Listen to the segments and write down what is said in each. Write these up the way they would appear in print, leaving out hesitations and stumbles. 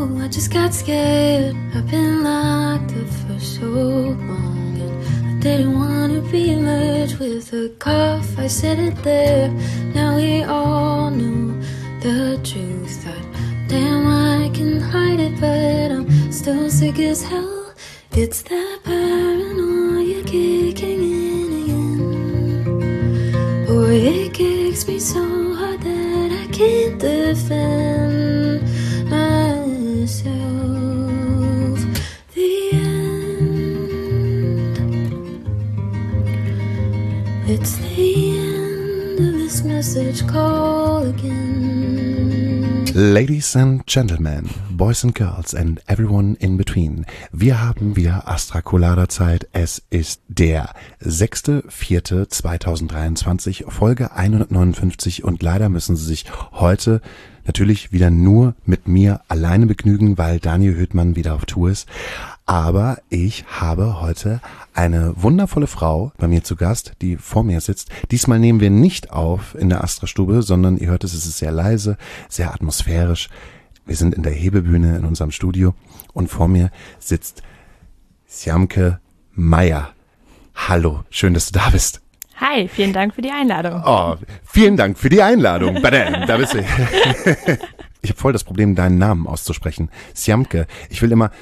know, I just got scared. I've been locked up for so long, and I didn't want to be merged with a cough. I said it there. Now we all know the truth. Thought, damn, I can hide it, but I'm still sick as hell. It's that paranoia kicking in again. Boy, it kicks me so hard that I can't defend myself. The end. It's the end of this message call again. Ladies and Gentlemen, Boys and Girls and everyone in between. Wir haben wieder Astra Colada Zeit. Es ist der 6.4.2023, Folge 159 und leider müssen Sie sich heute natürlich wieder nur mit mir alleine begnügen, weil Daniel Höhtmann wieder auf Tour ist. Aber ich habe heute eine wundervolle Frau bei mir zu Gast, die vor mir sitzt. Diesmal nehmen wir nicht auf in der Astra-Stube, sondern ihr hört es ist sehr leise, sehr atmosphärisch. Wir sind in der Hebebühne in unserem Studio und vor mir sitzt Sjamke Meier. Hallo, schön, dass du da bist. Hi, vielen Dank für die Einladung. Oh, vielen Dank für die Einladung. Badam, da bist du. Ich habe voll das Problem, deinen Namen auszusprechen. Sjamke. Ich will immer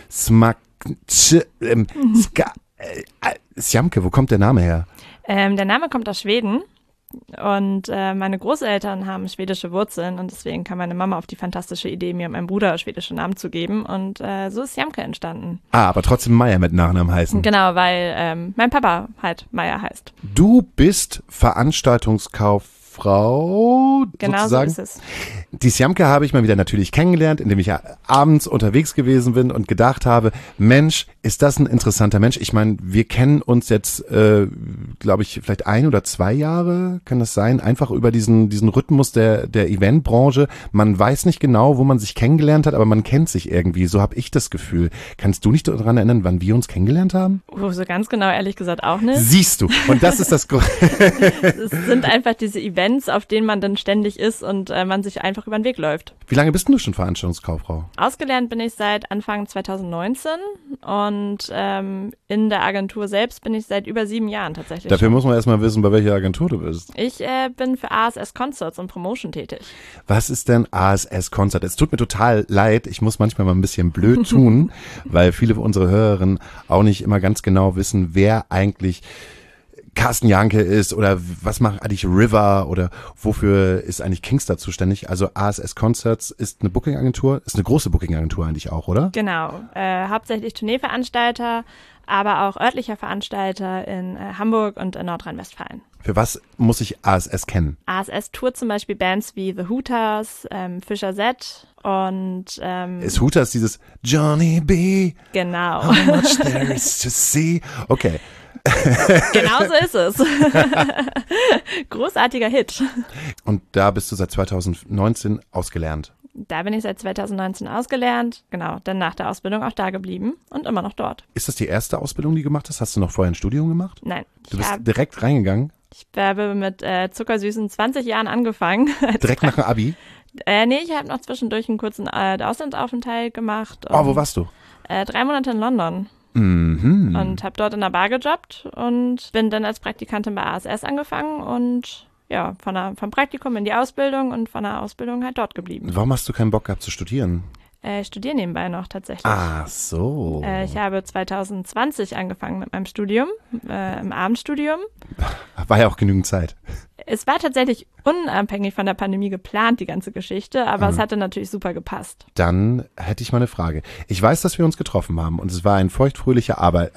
Sjamke, wo kommt der Name her? Der Name kommt aus Schweden und meine Großeltern haben schwedische Wurzeln und deswegen kam meine Mama auf die fantastische Idee, mir und meinem Bruder schwedische Namen zu geben und so ist Sjamke entstanden. Ah, aber trotzdem Meier mit Nachnamen heißen. Genau, weil mein Papa halt Meier heißt. Du bist Veranstaltungskauffrau, genau sozusagen. So ist es. Die Sjamke habe ich mal wieder natürlich kennengelernt, indem ich abends unterwegs gewesen bin und gedacht habe, Mensch, ist das ein interessanter Mensch. Ich meine, wir kennen uns jetzt, glaube ich, vielleicht 1 oder 2 Jahre, kann das sein, einfach über diesen Rhythmus der Eventbranche. Man weiß nicht genau, wo man sich kennengelernt hat, aber man kennt sich irgendwie. So habe ich das Gefühl. Kannst du dich daran erinnern, wann wir uns kennengelernt haben? So ganz genau, ehrlich gesagt, auch nicht. Siehst du. Und das ist das Es sind einfach diese Events, auf denen man dann ständig ist und man sich einfach über den Weg läuft. Wie lange bist denn du schon Veranstaltungskauffrau? Ausgelernt bin ich seit Anfang 2019 und in der Agentur selbst bin ich seit über 7 Jahren tatsächlich. Dafür muss man erstmal wissen, bei welcher Agentur du bist. Ich bin für ASS Concerts und Promotion tätig. Was ist denn ASS Concert? Es tut mir total leid, ich muss manchmal mal ein bisschen blöd tun, weil viele unserer Hörerinnen auch nicht immer ganz genau wissen, wer eigentlich Carsten Janke ist oder was macht eigentlich River oder wofür ist eigentlich Kingstar zuständig. Also ASS Concerts ist eine Booking-Agentur, ist eine große Booking-Agentur eigentlich auch, oder? Genau, hauptsächlich Tourneeveranstalter, aber auch örtlicher Veranstalter in Hamburg und in Nordrhein-Westfalen. Für was muss ich ASS kennen? ASS tourt zum Beispiel Bands wie The Hooters, Fischer Z und Ist Hooters dieses Johnny B? Genau. How much there is to see? Okay. Genau so ist es. Großartiger Hit. Und da bist du seit 2019 ausgelernt. Da bin ich seit 2019 ausgelernt, genau, dann nach der Ausbildung auch da geblieben und immer noch dort. Ist das die erste Ausbildung, die du gemacht hast? Hast du noch vorher ein Studium gemacht? Nein. Du bist direkt reingegangen? Ich habe mit zuckersüßen 20 Jahren angefangen. Direkt nach dem Abi? Nee, ich habe noch zwischendurch einen kurzen Auslandsaufenthalt gemacht. Oh, wo warst du? 3 Monate in London. Mhm. Und habe dort in der Bar gejobbt und bin dann als Praktikantin bei ASS angefangen und ja, vom Praktikum in die Ausbildung und von der Ausbildung halt dort geblieben. Warum hast du keinen Bock gehabt zu studieren? Ich studiere nebenbei noch tatsächlich. Ach so. Ich habe 2020 angefangen mit meinem Studium, im Abendstudium. War ja auch genügend Zeit. Es war tatsächlich unabhängig von der Pandemie geplant, die ganze Geschichte, aber es hatte natürlich super gepasst. Dann hätte ich mal eine Frage. Ich weiß, dass wir uns getroffen haben und es war ein feuchtfröhlicher Abend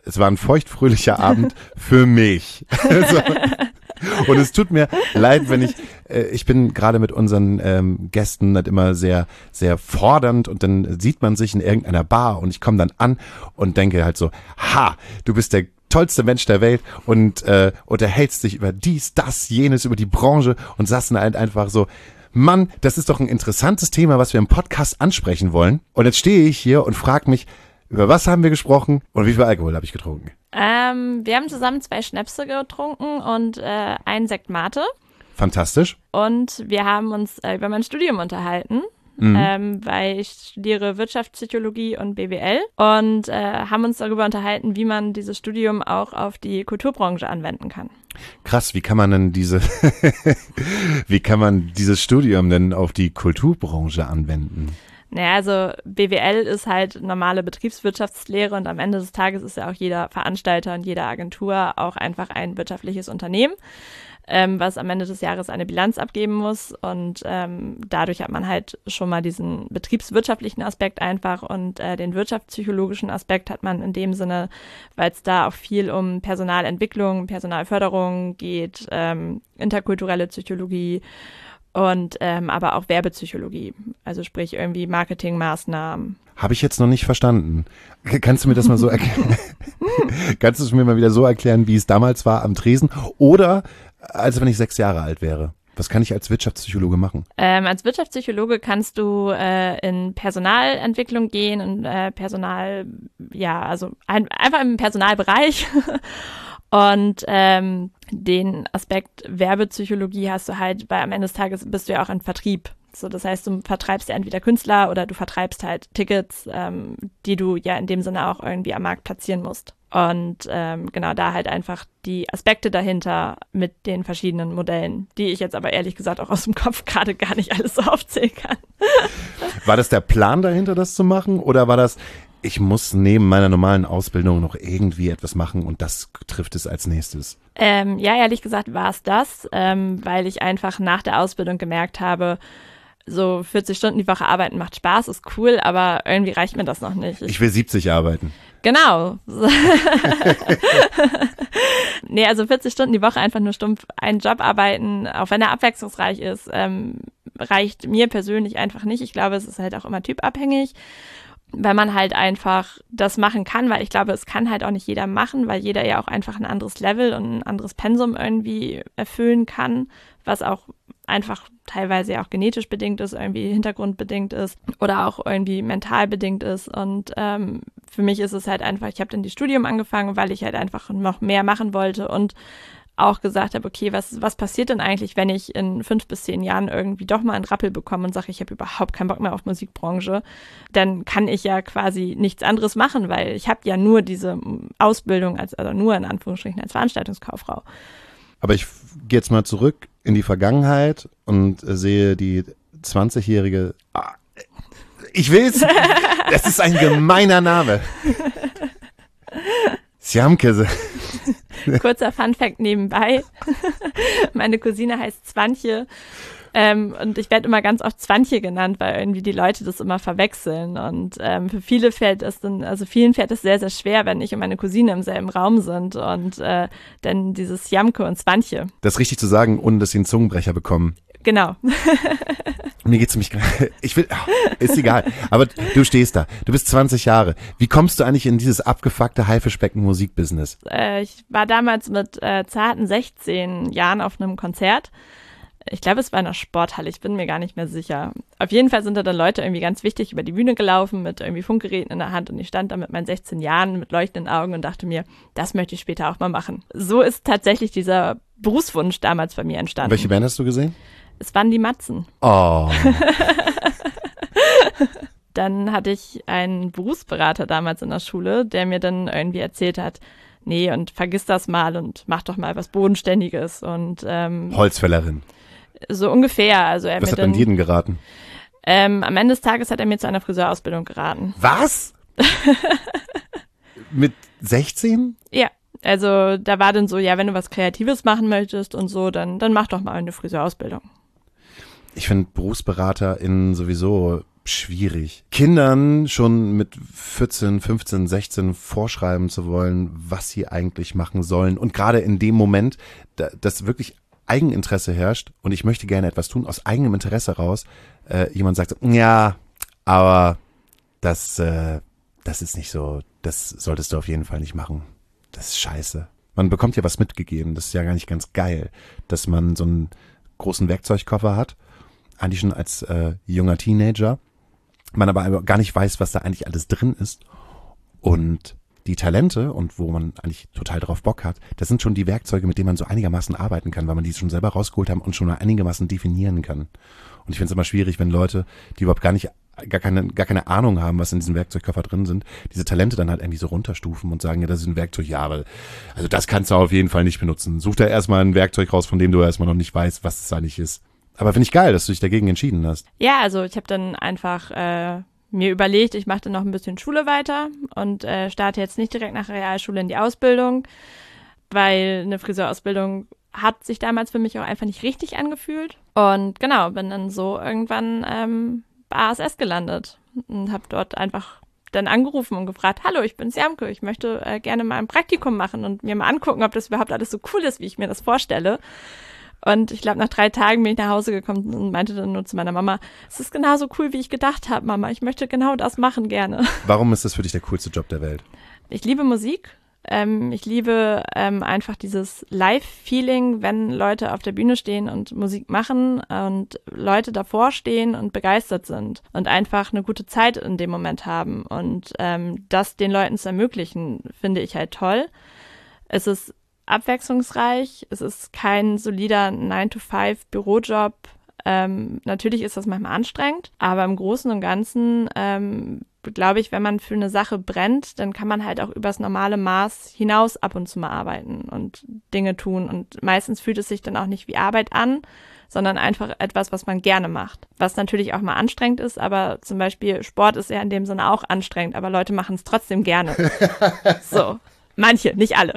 für mich. Also, und es tut mir leid, wenn ich bin gerade mit unseren Gästen halt immer sehr, sehr fordernd und dann sieht man sich in irgendeiner Bar und ich komme dann an und denke halt so, ha, du bist der tollste Mensch der Welt und unterhältst dich über dies, das, jenes, über die Branche und sagst dann halt einfach so, Mann, das ist doch ein interessantes Thema, was wir im Podcast ansprechen wollen. Und jetzt stehe ich hier und frage mich, über was haben wir gesprochen und wie viel Alkohol habe ich getrunken? Wir haben zusammen 2 Schnäpse getrunken und einen Sekt Mate. Fantastisch. Und wir haben uns über mein Studium unterhalten weil ich studiere Wirtschaftspsychologie und BWL und haben uns darüber unterhalten, wie man dieses Studium auch auf die Kulturbranche anwenden kann. Krass, wie kann man denn wie kann man dieses Studium denn auf die Kulturbranche anwenden? Naja, also BWL ist halt normale Betriebswirtschaftslehre und am Ende des Tages ist ja auch jeder Veranstalter und jede Agentur auch einfach ein wirtschaftliches Unternehmen, was am Ende des Jahres eine Bilanz abgeben muss und dadurch hat man halt schon mal diesen betriebswirtschaftlichen Aspekt einfach und den wirtschaftspsychologischen Aspekt hat man in dem Sinne, weil es da auch viel um Personalentwicklung, Personalförderung geht, interkulturelle Psychologie und aber auch Werbepsychologie, also sprich irgendwie Marketingmaßnahmen. Habe ich jetzt noch nicht verstanden. Kannst du mir das mal so erklären? Kannst du es mir mal wieder so erklären, wie es damals war am Tresen oder als wenn ich 6 Jahre alt wäre? Was kann ich als Wirtschaftspsychologe machen? Als Wirtschaftspsychologe kannst du in Personalentwicklung gehen und Personal, ja, also einfach im Personalbereich. Und den Aspekt Werbepsychologie hast du halt, weil am Ende des Tages bist du ja auch im Vertrieb. So, das heißt, du vertreibst ja entweder Künstler oder du vertreibst halt Tickets, die du ja in dem Sinne auch irgendwie am Markt platzieren musst. Und genau da halt einfach die Aspekte dahinter mit den verschiedenen Modellen, die ich jetzt aber ehrlich gesagt auch aus dem Kopf gerade gar nicht alles so aufzählen kann. War das der Plan dahinter, das zu machen? Oder war das, ich muss neben meiner normalen Ausbildung noch irgendwie etwas machen und das trifft es als nächstes? Ja, ehrlich gesagt war es das, weil ich einfach nach der Ausbildung gemerkt habe, so 40 Stunden die Woche arbeiten macht Spaß, ist cool, aber irgendwie reicht mir das noch nicht. Ich will 70 arbeiten. Genau. Nee, also 40 Stunden die Woche einfach nur stumpf einen Job arbeiten, auch wenn er abwechslungsreich ist, reicht mir persönlich einfach nicht. Ich glaube, es ist halt auch immer typabhängig, weil man halt einfach das machen kann, weil ich glaube, es kann halt auch nicht jeder machen, weil jeder ja auch einfach ein anderes Level und ein anderes Pensum irgendwie erfüllen kann, was auch einfach teilweise ja auch genetisch bedingt ist, irgendwie hintergrundbedingt ist oder auch irgendwie mental bedingt ist. Und für mich ist es halt einfach, ich habe dann die Studium angefangen, weil ich halt einfach noch mehr machen wollte und auch gesagt habe, okay, was passiert denn eigentlich, wenn ich in 5 bis 10 Jahren irgendwie doch mal einen Rappel bekomme und sage, ich habe überhaupt keinen Bock mehr auf Musikbranche, dann kann ich ja quasi nichts anderes machen, weil ich habe ja nur diese Ausbildung, also nur in Anführungsstrichen als Veranstaltungskauffrau. Aber ich gehe jetzt mal zurück in die Vergangenheit und sehe die 20-jährige, ich will's, das ist ein gemeiner Name. Sjamke. Kurzer Funfact nebenbei. Meine Cousine heißt Zwantje und ich werde immer ganz oft Zwantje genannt, weil irgendwie die Leute das immer verwechseln und für viele fällt es dann, also vielen fällt es sehr, sehr schwer, wenn ich und meine Cousine im selben Raum sind und dann dieses Jamke und Zwantje. Das richtig zu sagen, ohne dass sie einen Zungenbrecher bekommen. Genau. Mir geht's um mich, ist egal, aber du stehst da, du bist 20 Jahre. Wie kommst du eigentlich in dieses abgefuckte Haifischbecken-Musikbusiness? Ich war damals mit zarten 16 Jahren auf einem Konzert. Ich glaube, es war in einer Sporthalle, ich bin mir gar nicht mehr sicher. Auf jeden Fall sind da dann Leute irgendwie ganz wichtig über die Bühne gelaufen mit irgendwie Funkgeräten in der Hand und ich stand da mit meinen 16 Jahren mit leuchtenden Augen und dachte mir, das möchte ich später auch mal machen. So ist tatsächlich dieser Berufswunsch damals bei mir entstanden. Welche Band hast du gesehen? Es waren die Matzen. Oh. Dann hatte ich einen Berufsberater damals in der Schule, der mir dann irgendwie erzählt hat, nee, und vergiss das mal und mach doch mal was Bodenständiges. Und Holzfällerin. So ungefähr. Also Was hat man dir denn geraten? Am Ende des Tages hat er mir zu einer Friseurausbildung geraten. Was? Mit 16? Ja. Also da war dann so, ja, wenn du was Kreatives machen möchtest und so, dann mach doch mal eine Friseurausbildung. Ich finde BerufsberaterInnen sowieso schwierig. Kindern schon mit 14, 15, 16 vorschreiben zu wollen, was sie eigentlich machen sollen. Und gerade in dem Moment, dass wirklich Eigeninteresse herrscht und ich möchte gerne etwas tun, aus eigenem Interesse raus, jemand sagt, ja, aber das ist nicht so, das solltest du auf jeden Fall nicht machen. Das ist scheiße. Man bekommt ja was mitgegeben, das ist ja gar nicht ganz geil, dass man so einen großen Werkzeugkoffer hat, eigentlich schon als junger Teenager, man aber gar nicht weiß, was da eigentlich alles drin ist und die Talente und wo man eigentlich total drauf Bock hat, das sind schon die Werkzeuge, mit denen man so einigermaßen arbeiten kann, weil man die schon selber rausgeholt haben und schon einigermaßen definieren kann. Und ich finde es immer schwierig, wenn Leute, die überhaupt gar keine Ahnung haben, was in diesem Werkzeugkoffer drin sind, diese Talente dann halt irgendwie so runterstufen und sagen, ja, das ist ein Werkzeug, ja, aber also das kannst du auf jeden Fall nicht benutzen. Such da erstmal ein Werkzeug raus, von dem du erstmal noch nicht weißt, was es eigentlich ist. Aber finde ich geil, dass du dich dagegen entschieden hast. Ja, also ich habe dann einfach mir überlegt, ich mache dann noch ein bisschen Schule weiter und starte jetzt nicht direkt nach der Realschule in die Ausbildung, weil eine Friseurausbildung hat sich damals für mich auch einfach nicht richtig angefühlt. Und genau, bin dann so irgendwann bei ASS gelandet und habe dort einfach dann angerufen und gefragt, hallo, ich bin's Jamke, ich möchte gerne mal ein Praktikum machen und mir mal angucken, ob das überhaupt alles so cool ist, wie ich mir das vorstelle. Und ich glaube, nach 3 Tagen bin ich nach Hause gekommen und meinte dann nur zu meiner Mama, es ist genauso cool, wie ich gedacht habe, Mama. Ich möchte genau das machen gerne. Warum ist das für dich der coolste Job der Welt? Ich liebe Musik. Ich liebe einfach dieses Live-Feeling, wenn Leute auf der Bühne stehen und Musik machen und Leute davor stehen und begeistert sind und einfach eine gute Zeit in dem Moment haben. Und das den Leuten zu ermöglichen, finde ich halt toll. Es ist abwechslungsreich, es ist kein solider 9-to-5-Bürojob. Natürlich ist das manchmal anstrengend, aber im Großen und Ganzen glaube ich, wenn man für eine Sache brennt, dann kann man halt auch übers normale Maß hinaus ab und zu mal arbeiten und Dinge tun. Und meistens fühlt es sich dann auch nicht wie Arbeit an, sondern einfach etwas, was man gerne macht. Was natürlich auch mal anstrengend ist, aber zum Beispiel Sport ist ja in dem Sinne auch anstrengend, aber Leute machen es trotzdem gerne. So, manche, nicht alle.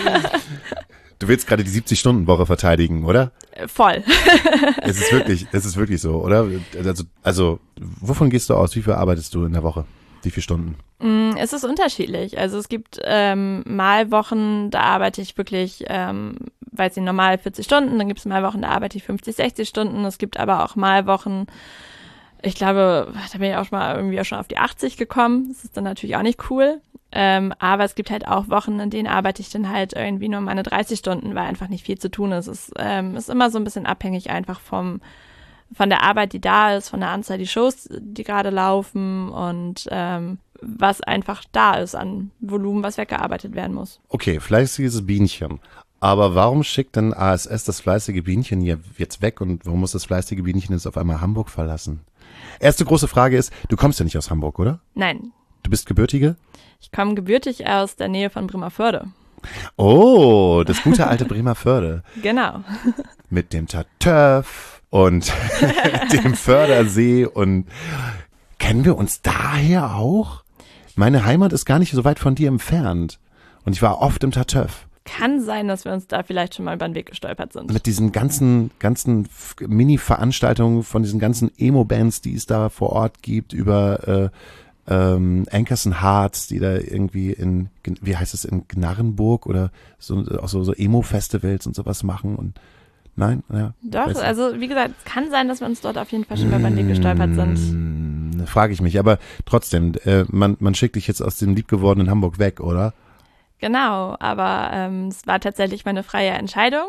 Du willst gerade die 70-Stunden-Woche verteidigen, oder? Voll. Es ist wirklich so, oder? Also, wovon gehst du aus? Wie viel arbeitest du in der Woche? Wie viele Stunden? Es ist unterschiedlich. Also es gibt mal Wochen, da arbeite ich wirklich, weiß ich, normal 40 Stunden. Dann gibt es mal Wochen, da arbeite ich 50, 60 Stunden. Es gibt aber auch mal Wochen, ich glaube, da bin ich auch schon auf die 80 gekommen. Das ist dann natürlich auch nicht cool. Aber es gibt halt auch Wochen, in denen arbeite ich dann halt irgendwie nur meine 30 Stunden, weil einfach nicht viel zu tun ist. Es ist immer so ein bisschen abhängig einfach von der Arbeit, die da ist, von der Anzahl der Shows, die gerade laufen und was einfach da ist an Volumen, was weggearbeitet werden muss. Okay, fleißiges Bienchen. Aber warum schickt denn ASS das fleißige Bienchen jetzt weg und warum muss das fleißige Bienchen jetzt auf einmal Hamburg verlassen? Erste große Frage ist, du kommst ja nicht aus Hamburg, oder? Nein. Du bist Gebürtige? Ich komme gebürtig aus der Nähe von Bremerförde. Oh, das gute alte Bremerförde. Genau. Mit dem Tatöff und dem Fördersee und kennen wir uns daher auch? Meine Heimat ist gar nicht so weit von dir entfernt und ich war oft im Tatöff. Kann sein, dass wir uns da vielleicht schon mal über den Weg gestolpert sind. Mit diesen ganzen Mini-Veranstaltungen von diesen ganzen Emo-Bands, die es da vor Ort gibt, über Anchors and Hearts, die da irgendwie in Gnarrenburg oder so Emo-Festivals und sowas machen und nein? Ja, doch, also wie gesagt, es kann sein, dass wir uns dort auf jeden Fall schon mal über den Weg gestolpert sind. Frage ich mich, aber trotzdem, man schickt dich jetzt aus dem liebgewordenen Hamburg weg, oder? Genau, aber es war tatsächlich meine freie Entscheidung.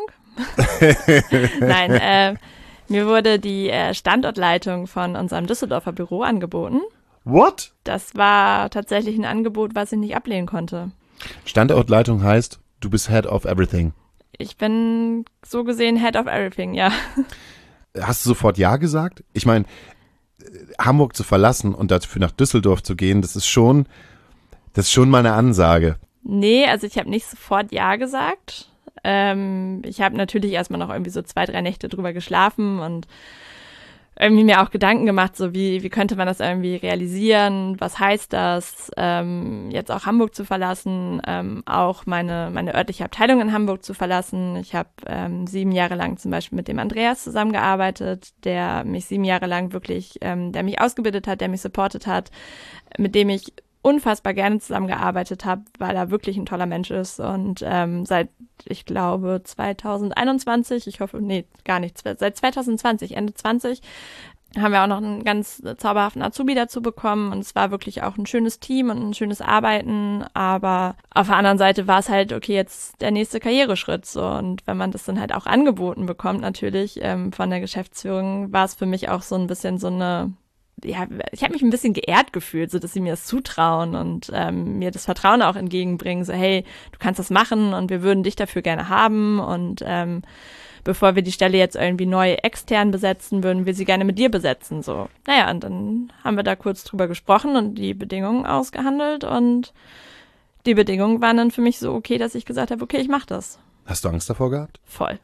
Nein, mir wurde die Standortleitung von unserem Düsseldorfer Büro angeboten. What? Das war tatsächlich ein Angebot, was ich nicht ablehnen konnte. Standortleitung heißt, du bist Head of Everything. Ich bin so gesehen Head of Everything, ja. Hast du sofort Ja gesagt? Ich meine, Hamburg zu verlassen und dafür nach Düsseldorf zu gehen, das ist schon mal eine Ansage. Nee, also ich habe nicht sofort Ja gesagt. Ich habe natürlich erstmal noch irgendwie so 2, 3 Nächte drüber geschlafen und irgendwie mir auch Gedanken gemacht, so wie könnte man das irgendwie realisieren, was heißt das, jetzt auch Hamburg zu verlassen, auch meine örtliche Abteilung in Hamburg zu verlassen. Ich habe 7 Jahre lang zum Beispiel mit dem Andreas zusammengearbeitet, der mich 7 Jahre lang wirklich, der mich ausgebildet hat, der mich supportet hat, mit dem ich unfassbar gerne zusammengearbeitet habe, weil er wirklich ein toller Mensch ist und seit, ich glaube, 2021, ich hoffe, nee, gar nicht, seit 2020, Ende 20, haben wir auch noch einen ganz zauberhaften Azubi dazu bekommen und es war wirklich auch ein schönes Team und ein schönes Arbeiten, aber auf der anderen Seite war es halt, okay, jetzt der nächste Karriereschritt so und wenn man das dann halt auch angeboten bekommt natürlich von der Geschäftsführung, war es für mich auch so ein bisschen so eine ja, ich habe mich ein bisschen geehrt gefühlt, so dass sie mir das zutrauen und mir das Vertrauen auch entgegenbringen, so hey, du kannst das machen und wir würden dich dafür gerne haben und bevor wir die Stelle jetzt irgendwie neu extern besetzen, würden wir sie gerne mit dir besetzen, so. Naja, und dann haben wir da kurz drüber gesprochen und die Bedingungen ausgehandelt und die Bedingungen waren dann für mich so okay, dass ich gesagt habe, okay, ich mache das. Hast du Angst davor gehabt? Voll.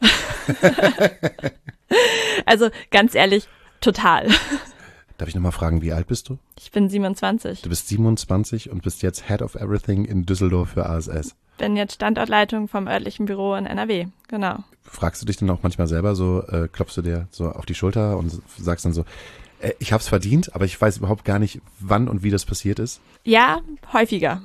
Also ganz ehrlich, total. Darf ich nochmal fragen, wie alt bist du? Ich bin 27. Du bist 27 und bist jetzt Head of Everything in Düsseldorf für ASS. Bin jetzt Standortleitung vom örtlichen Büro in NRW, genau. Fragst du dich dann auch manchmal selber so, klopfst du dir so auf die Schulter und sagst dann so, ich hab's verdient, aber ich weiß überhaupt gar nicht, wann und wie das passiert ist? Ja, häufiger.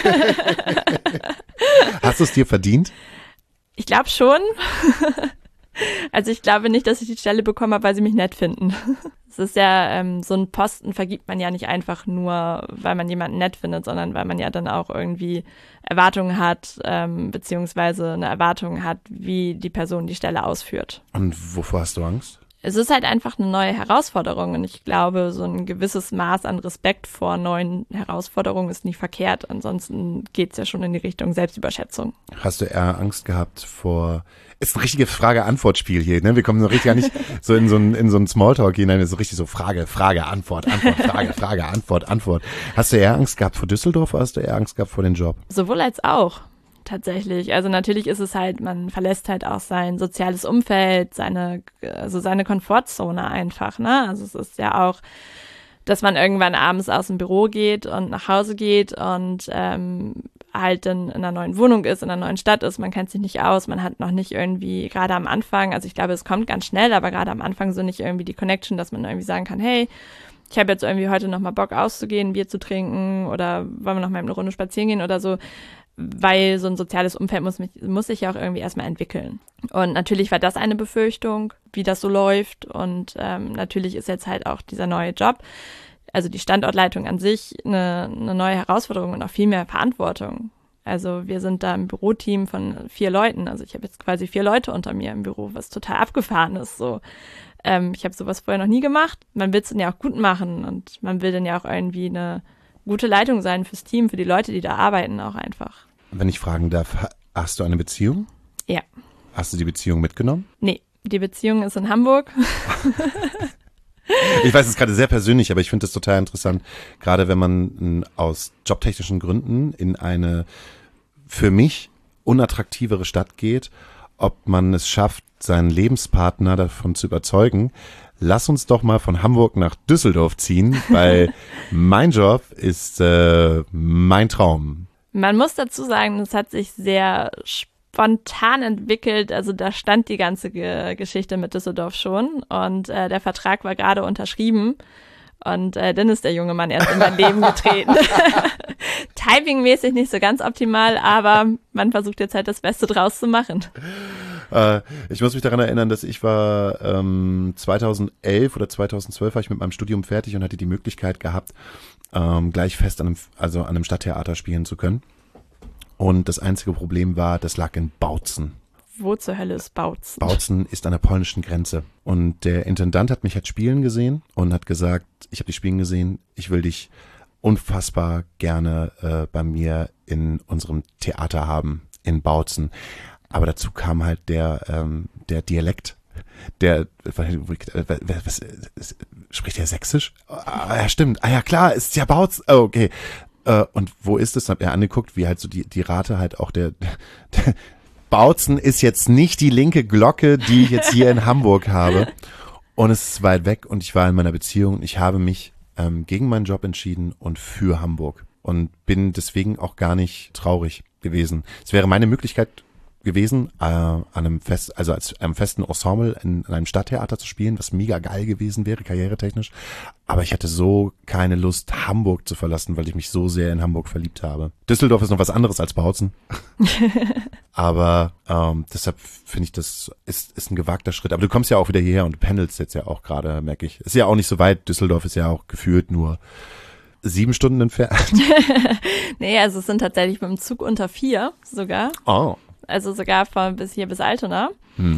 Hast du es dir verdient? Ich glaube schon. Also ich glaube nicht, dass ich die Stelle bekommen habe, weil sie mich nett finden. Es ist ja, so einen Posten vergibt man ja nicht einfach nur, weil man jemanden nett findet, sondern weil man ja dann auch irgendwie Erwartungen hat, beziehungsweise eine Erwartung hat, wie die Person die Stelle ausführt. Und wovor hast du Angst? Es ist halt einfach eine neue Herausforderung und ich glaube, so ein gewisses Maß an Respekt vor neuen Herausforderungen ist nicht verkehrt. Ansonsten geht's ja schon in die Richtung Selbstüberschätzung. Hast du eher Angst gehabt vor, ist ein richtiges Frage-Antwort-Spiel hier, ne? Wir kommen so richtig gar nicht so in so einen Smalltalk hinein, so richtig so Frage, Antwort, Frage, Antwort. Hast du eher Angst gehabt vor Düsseldorf oder hast du eher Angst gehabt vor den Job? Sowohl als auch. Tatsächlich. Also natürlich ist es halt, man verlässt halt auch sein soziales Umfeld, seine Komfortzone einfach, ne? Also es ist ja auch, dass man irgendwann abends aus dem Büro geht und nach Hause geht und halt dann in einer neuen Wohnung ist, in einer neuen Stadt ist, man kennt sich nicht aus, man hat noch nicht irgendwie, gerade am Anfang, also ich glaube, es kommt ganz schnell, aber gerade am Anfang so nicht irgendwie die Connection, dass man irgendwie sagen kann, hey, ich habe jetzt irgendwie heute nochmal Bock auszugehen, Bier zu trinken oder wollen wir nochmal eine Runde spazieren gehen oder so, weil so ein soziales Umfeld muss sich ja auch irgendwie erstmal entwickeln. Und natürlich war das eine Befürchtung, wie das so läuft. Und natürlich ist jetzt halt auch dieser neue Job, also die Standortleitung an sich, eine neue Herausforderung und auch viel mehr Verantwortung. Also wir sind da im Büroteam von 4 Leuten. Also ich habe jetzt quasi 4 Leute unter mir im Büro, was total abgefahren ist. So, ich habe sowas vorher noch nie gemacht. Man will es dann ja auch gut machen und man will dann ja auch irgendwie eine gute Leitung sein fürs Team, für die Leute, die da arbeiten auch einfach. Wenn ich fragen darf, hast du eine Beziehung? Ja. Hast du die Beziehung mitgenommen? Nee, die Beziehung ist in Hamburg. Ich weiß, es ist gerade sehr persönlich, aber ich finde es total interessant, gerade wenn man aus jobtechnischen Gründen in eine für mich unattraktivere Stadt geht, ob man es schafft, seinen Lebenspartner davon zu überzeugen, lass uns doch mal von Hamburg nach Düsseldorf ziehen, weil mein Job ist mein Traum. Man muss dazu sagen, es hat sich sehr spontan entwickelt. Also da stand die ganze Geschichte mit Düsseldorf schon und der Vertrag war gerade unterschrieben. Und dann ist der junge Mann erst in mein Leben getreten. Timingmäßig nicht so ganz optimal, aber man versucht jetzt halt das Beste draus zu machen. Ich muss mich daran erinnern, dass ich war 2011 oder 2012 war ich mit meinem Studium fertig und hatte die Möglichkeit gehabt, gleich fest an einem Stadttheater spielen zu können. Und das einzige Problem war, das lag in Bautzen. Wo zur Hölle ist Bautzen? Bautzen ist an der polnischen Grenze. Und der Intendant hat mich halt spielen gesehen und hat gesagt, ich habe dich spielen gesehen, ich will dich unfassbar gerne bei mir in unserem Theater haben, in Bautzen. Aber dazu kam halt der Dialekt, was spricht der Sächsisch? Ja, stimmt. Ja, klar, ist ja Bautzen. Oh, okay. Und wo ist es? Hab mir angeguckt, wie halt so die Rate halt auch der Bautzen ist jetzt nicht die linke Glocke, die ich jetzt hier in Hamburg habe. Und es ist weit weg und ich war in meiner Beziehung. Ich habe mich gegen meinen Job entschieden und für Hamburg und bin deswegen auch gar nicht traurig gewesen. Es wäre meine Möglichkeit gewesen, als einem festen Ensemble in einem Stadttheater zu spielen, was mega geil gewesen wäre, karrieretechnisch. Aber ich hatte so keine Lust, Hamburg zu verlassen, weil ich mich so sehr in Hamburg verliebt habe. Düsseldorf ist noch was anderes als Bautzen. Aber deshalb finde ich, das ist ein gewagter Schritt. Aber du kommst ja auch wieder hierher und du pendelst jetzt ja auch gerade, merke ich. Ist ja auch nicht so weit. Düsseldorf ist ja auch gefühlt nur 7 Stunden entfernt. Nee, also es sind tatsächlich mit dem Zug unter 4 sogar. Oh. Also sogar bis Altona.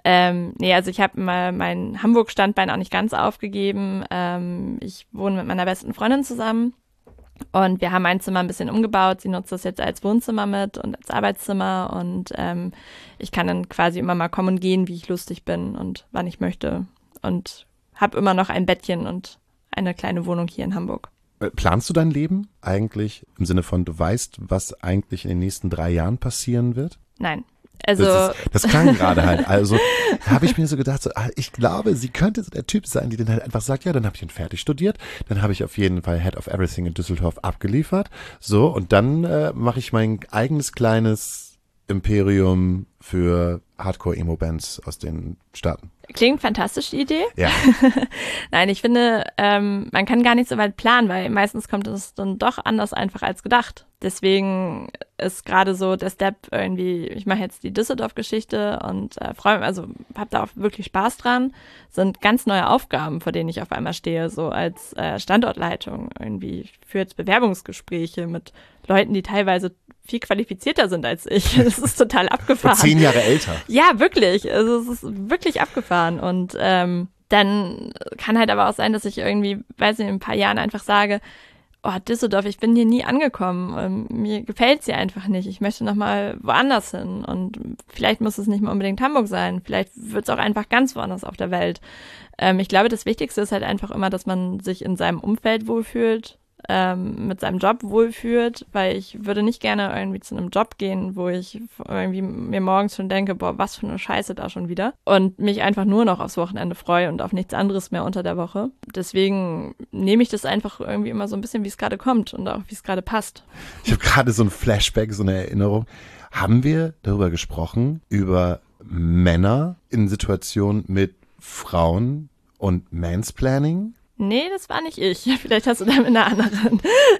Nee, also ich habe mal mein Hamburg-Standbein auch nicht ganz aufgegeben. Ich wohne mit meiner besten Freundin zusammen und wir haben mein Zimmer ein bisschen umgebaut. Sie nutzt das jetzt als Wohnzimmer mit und als Arbeitszimmer und ich kann dann quasi immer mal kommen und gehen, wie ich lustig bin und wann ich möchte und habe immer noch ein Bettchen und eine kleine Wohnung hier in Hamburg. Planst du dein Leben eigentlich im Sinne von, du weißt, was eigentlich in den nächsten 3 Jahren passieren wird? Nein. Also das klang gerade halt. Also habe ich mir so gedacht, ich glaube, sie könnte so der Typ sein, die dann halt einfach sagt, ja, dann habe ich ihn fertig studiert, dann habe ich auf jeden Fall Head of Everything in Düsseldorf abgeliefert, so, und dann mache ich mein eigenes kleines Imperium für Hardcore-Emo-Bands aus den Staaten. Klingt fantastisch, die Idee. Ja. Nein, ich finde, man kann gar nicht so weit planen, weil meistens kommt es dann doch anders einfach als gedacht. Deswegen ist gerade so der Step irgendwie, ich mache jetzt die Düsseldorf-Geschichte und freue mich, also habe da auch wirklich Spaß dran. Sind ganz neue Aufgaben, vor denen ich auf einmal stehe, so als Standortleitung irgendwie. Ich führe jetzt Bewerbungsgespräche mit Leuten, die teilweise viel qualifizierter sind als ich. Das ist total abgefahren. 10 Jahre älter. Ja, wirklich. Also es ist wirklich abgefahren. Und dann kann halt aber auch sein, dass ich irgendwie, weiß nicht, in ein paar Jahren einfach sage, oh, Düsseldorf, ich bin hier nie angekommen. Mir gefällt's hier einfach nicht. Ich möchte noch mal woanders hin. Und vielleicht muss es nicht mal unbedingt Hamburg sein. Vielleicht wird's auch einfach ganz woanders auf der Welt. Ich glaube, das Wichtigste ist halt einfach immer, dass man sich in seinem Umfeld wohlfühlt, mit seinem Job wohlfühlt, weil ich würde nicht gerne irgendwie zu einem Job gehen, wo ich irgendwie mir morgens schon denke, boah, was für eine Scheiße da schon wieder und mich einfach nur noch aufs Wochenende freue und auf nichts anderes mehr unter der Woche. Deswegen nehme ich das einfach irgendwie immer so ein bisschen, wie es gerade kommt und auch wie es gerade passt. Ich habe gerade so ein Flashback, so eine Erinnerung. Haben wir darüber gesprochen, über Männer in Situationen mit Frauen und Mansplaining? Nee, das war nicht ich. Vielleicht hast du da mit einer anderen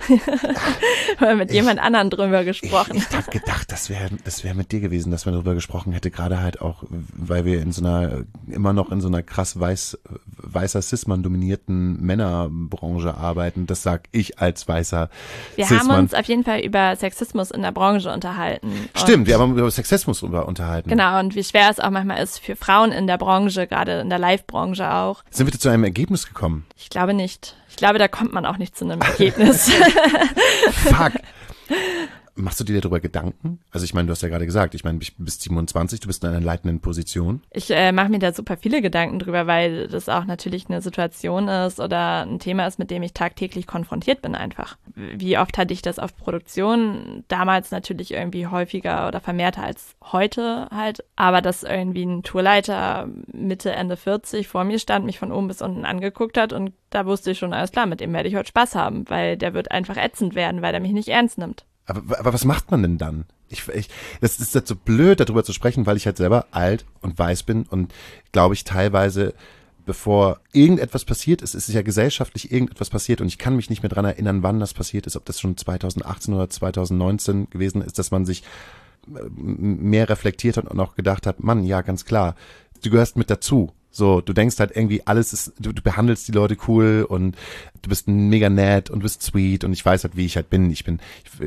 oder mit jemand anderen drüber gesprochen. Ich habe gedacht, das wäre mit dir gewesen, dass man darüber gesprochen hätte, gerade halt auch, weil wir immer noch in so einer krass weißer Cis-Mann dominierten Männerbranche arbeiten. Das sag ich als weißer Wir Cis-Mann. haben uns auf jeden Fall über Sexismus in der Branche unterhalten. Stimmt, wir haben über Sexismus unterhalten. Genau, und wie schwer es auch manchmal ist für Frauen in der Branche, gerade in der Live-Branche auch. Sind wir zu einem Ergebnis gekommen? Ich glaube nicht. Ich glaube, da kommt man auch nicht zu einem Ergebnis. Fuck. Machst du dir darüber Gedanken? Also ich meine, du hast ja gerade gesagt, ich meine, du bist 27, du bist in einer leitenden Position. Ich mache mir da super viele Gedanken drüber, weil das auch natürlich eine Situation ist oder ein Thema ist, mit dem ich tagtäglich konfrontiert bin einfach. Wie oft hatte ich das auf Produktion? Damals natürlich irgendwie häufiger oder vermehrter als heute halt. Aber dass irgendwie ein Tourleiter Mitte, Ende 40 vor mir stand, mich von oben bis unten angeguckt hat und da wusste ich schon, alles klar, mit dem werde ich heute Spaß haben, weil der wird einfach ätzend werden, weil er mich nicht ernst nimmt. Aber was macht man denn dann? Das ist jetzt so blöd, darüber zu sprechen, weil ich halt selber alt und weiß bin und glaube ich teilweise, bevor irgendetwas passiert ist, ist es ja gesellschaftlich irgendetwas passiert und ich kann mich nicht mehr dran erinnern, wann das passiert ist, ob das schon 2018 oder 2019 gewesen ist, dass man sich mehr reflektiert hat und auch gedacht hat, Mann, ja, ganz klar, du gehörst mit dazu. So, du denkst halt irgendwie, alles ist, du behandelst die Leute cool und du bist mega nett und bist sweet und ich weiß halt, wie ich halt bin. Ich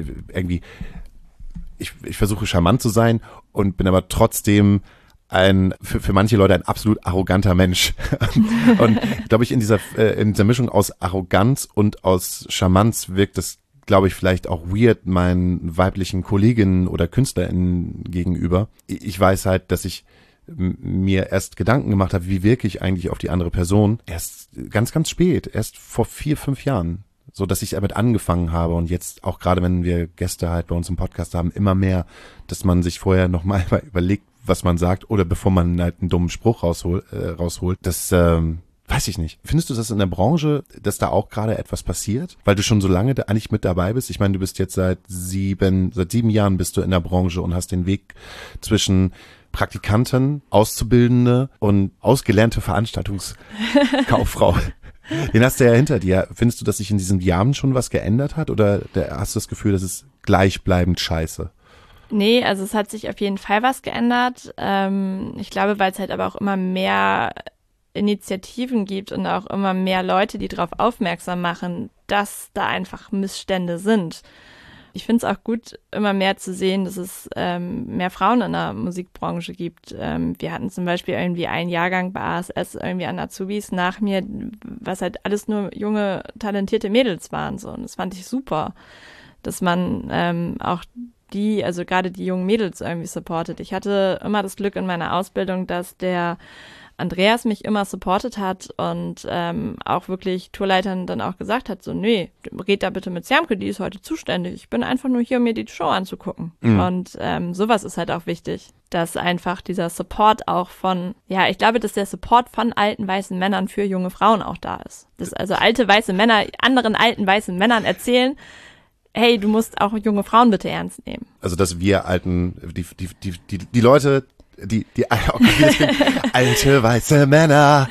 versuche charmant zu sein und bin aber trotzdem für manche Leute ein absolut arroganter Mensch. Und glaube ich, in dieser Mischung aus Arroganz und aus Charmanz wirkt es, glaube ich, vielleicht auch weird meinen weiblichen Kolleginnen oder KünstlerInnen gegenüber. Ich weiß halt, dass ich mir erst Gedanken gemacht habe, wie wirke ich eigentlich auf die andere Person, erst ganz, ganz spät, erst vor 4-5 Jahren, so dass ich damit angefangen habe und jetzt auch gerade, wenn wir Gäste halt bei uns im Podcast haben, immer mehr, dass man sich vorher nochmal überlegt, was man sagt oder bevor man halt einen dummen Spruch rausholt, das weiß ich nicht. Findest du das in der Branche, dass da auch gerade etwas passiert? Weil du schon so lange eigentlich mit dabei bist. Ich meine, du bist jetzt seit 7 Jahren bist du in der Branche und hast den Weg zwischen Praktikantin, Auszubildende und ausgelernte Veranstaltungskauffrau. Den hast du ja hinter dir. Findest du, dass sich in diesen Jahren schon was geändert hat oder hast du das Gefühl, dass es gleichbleibend scheiße? Nee, also es hat sich auf jeden Fall was geändert. Ich glaube, weil es halt aber auch immer mehr Initiativen gibt und auch immer mehr Leute, die darauf aufmerksam machen, dass da einfach Missstände sind. Ich finde es auch gut, immer mehr zu sehen, dass es mehr Frauen in der Musikbranche gibt. Wir hatten zum Beispiel irgendwie einen Jahrgang bei ASS irgendwie an Azubis nach mir, was halt alles nur junge, talentierte Mädels waren. So. Und das fand ich super, dass man auch die, also gerade die jungen Mädels irgendwie supportet. Ich hatte immer das Glück in meiner Ausbildung, dass der Andreas mich immer supportet hat und auch wirklich Tourleitern dann auch gesagt hat, so, nee, red da bitte mit Siamke, die ist heute zuständig. Ich bin einfach nur hier, um mir die Show anzugucken. Mhm. Und sowas ist halt auch wichtig, dass einfach dieser Support auch von, ja, ich glaube, dass der Support von alten weißen Männern für junge Frauen auch da ist. Dass also alte weiße Männer anderen alten weißen Männern erzählen, hey, du musst auch junge Frauen bitte ernst nehmen. Also, dass wir die Leute, alte weiße Männer,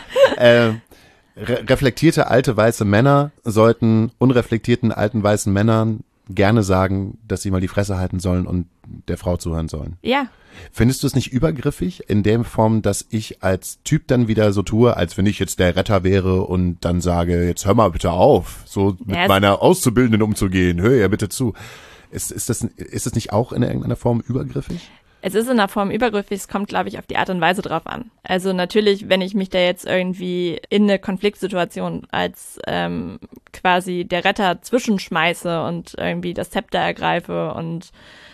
reflektierte alte weiße Männer sollten unreflektierten alten weißen Männern gerne sagen, dass sie mal die Fresse halten sollen und der Frau zuhören sollen. Ja. Findest du es nicht übergriffig in der Form, dass ich als Typ dann wieder so tue, als wenn ich jetzt der Retter wäre und dann sage, jetzt hör mal bitte auf, so mit meiner Auszubildenden umzugehen, hör ja bitte zu. Ist das nicht auch in irgendeiner Form übergriffig? Es ist in der Form übergriffig, es kommt, glaube ich, auf die Art und Weise drauf an. Also natürlich, wenn ich mich da jetzt irgendwie in eine Konfliktsituation als quasi der Retter zwischenschmeiße und irgendwie das Zepter ergreife und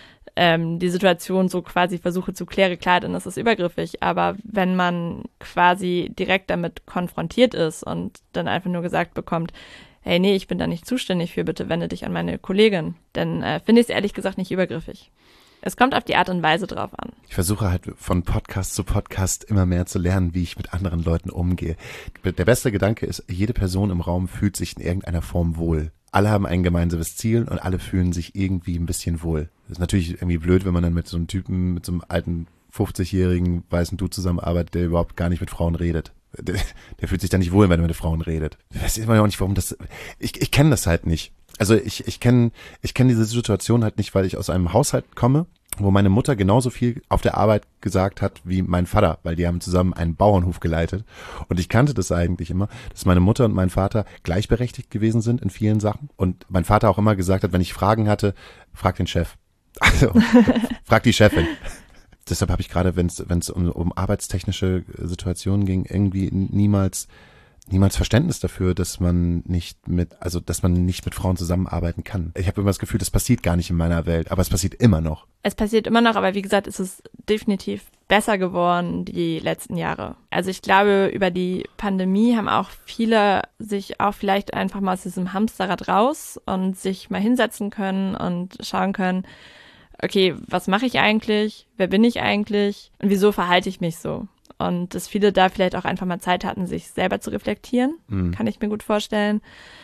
die Situation so quasi versuche zu klären, klar, dann ist es übergriffig. Aber wenn man quasi direkt damit konfrontiert ist und dann einfach nur gesagt bekommt, hey, nee, ich bin da nicht zuständig für, bitte wende dich an meine Kollegin, dann finde ich es ehrlich gesagt nicht übergriffig. Es kommt auf die Art und Weise drauf an. Ich versuche halt von Podcast zu Podcast immer mehr zu lernen, wie ich mit anderen Leuten umgehe. Der beste Gedanke ist, jede Person im Raum fühlt sich in irgendeiner Form wohl. Alle haben ein gemeinsames Ziel und alle fühlen sich irgendwie ein bisschen wohl. Das ist natürlich irgendwie blöd, wenn man dann mit so einem Typen, mit so einem alten 50-jährigen weißen Dude zusammenarbeitet, der überhaupt gar nicht mit Frauen redet. Der fühlt sich dann nicht wohl, wenn er mit Frauen redet. Ich weiß immer noch nicht, warum das. Ich kenne das halt nicht. Also ich kenne diese Situation halt nicht, weil ich aus einem Haushalt komme, wo meine Mutter genauso viel auf der Arbeit gesagt hat wie mein Vater, weil die haben zusammen einen Bauernhof geleitet. Und ich kannte das eigentlich immer, dass meine Mutter und mein Vater gleichberechtigt gewesen sind in vielen Sachen. Und mein Vater auch immer gesagt hat, wenn ich Fragen hatte, frag den Chef. Also frag die Chefin. Deshalb habe ich gerade, wenn es um arbeitstechnische Situationen ging, irgendwie niemals Verständnis dafür, dass man nicht mit Frauen zusammenarbeiten kann. Ich habe immer das Gefühl, das passiert gar nicht in meiner Welt, aber es passiert immer noch. Es passiert immer noch, aber wie gesagt, es ist definitiv besser geworden die letzten Jahre. Also ich glaube, über die Pandemie haben auch viele sich auch vielleicht einfach mal aus diesem Hamsterrad raus und sich mal hinsetzen können und schauen können, okay, was mache ich eigentlich? Wer bin ich eigentlich? Und wieso verhalte ich mich so? Und dass viele da vielleicht auch einfach mal Zeit hatten, sich selber zu reflektieren, kann ich mir gut vorstellen.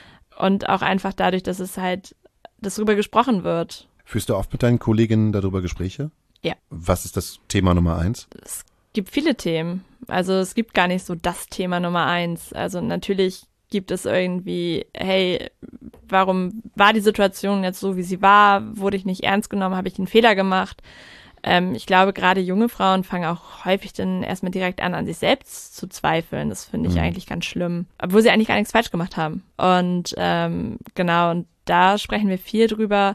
Und auch einfach dadurch, dass es halt, dass darüber gesprochen wird. Führst du oft mit deinen Kolleginnen darüber Gespräche? Ja. Was ist das Thema Nummer 1? Es gibt viele Themen. Also es gibt gar nicht so das Thema Nummer 1. Also natürlich gibt es irgendwie, hey, warum war die Situation jetzt so, wie sie war? Wurde ich nicht ernst genommen? Habe ich einen Fehler gemacht? Ich glaube, gerade junge Frauen fangen auch häufig dann erstmal direkt an sich selbst zu zweifeln. Das finde ich eigentlich ganz schlimm. Obwohl sie eigentlich gar nichts falsch gemacht haben. Und genau, und da sprechen wir viel drüber.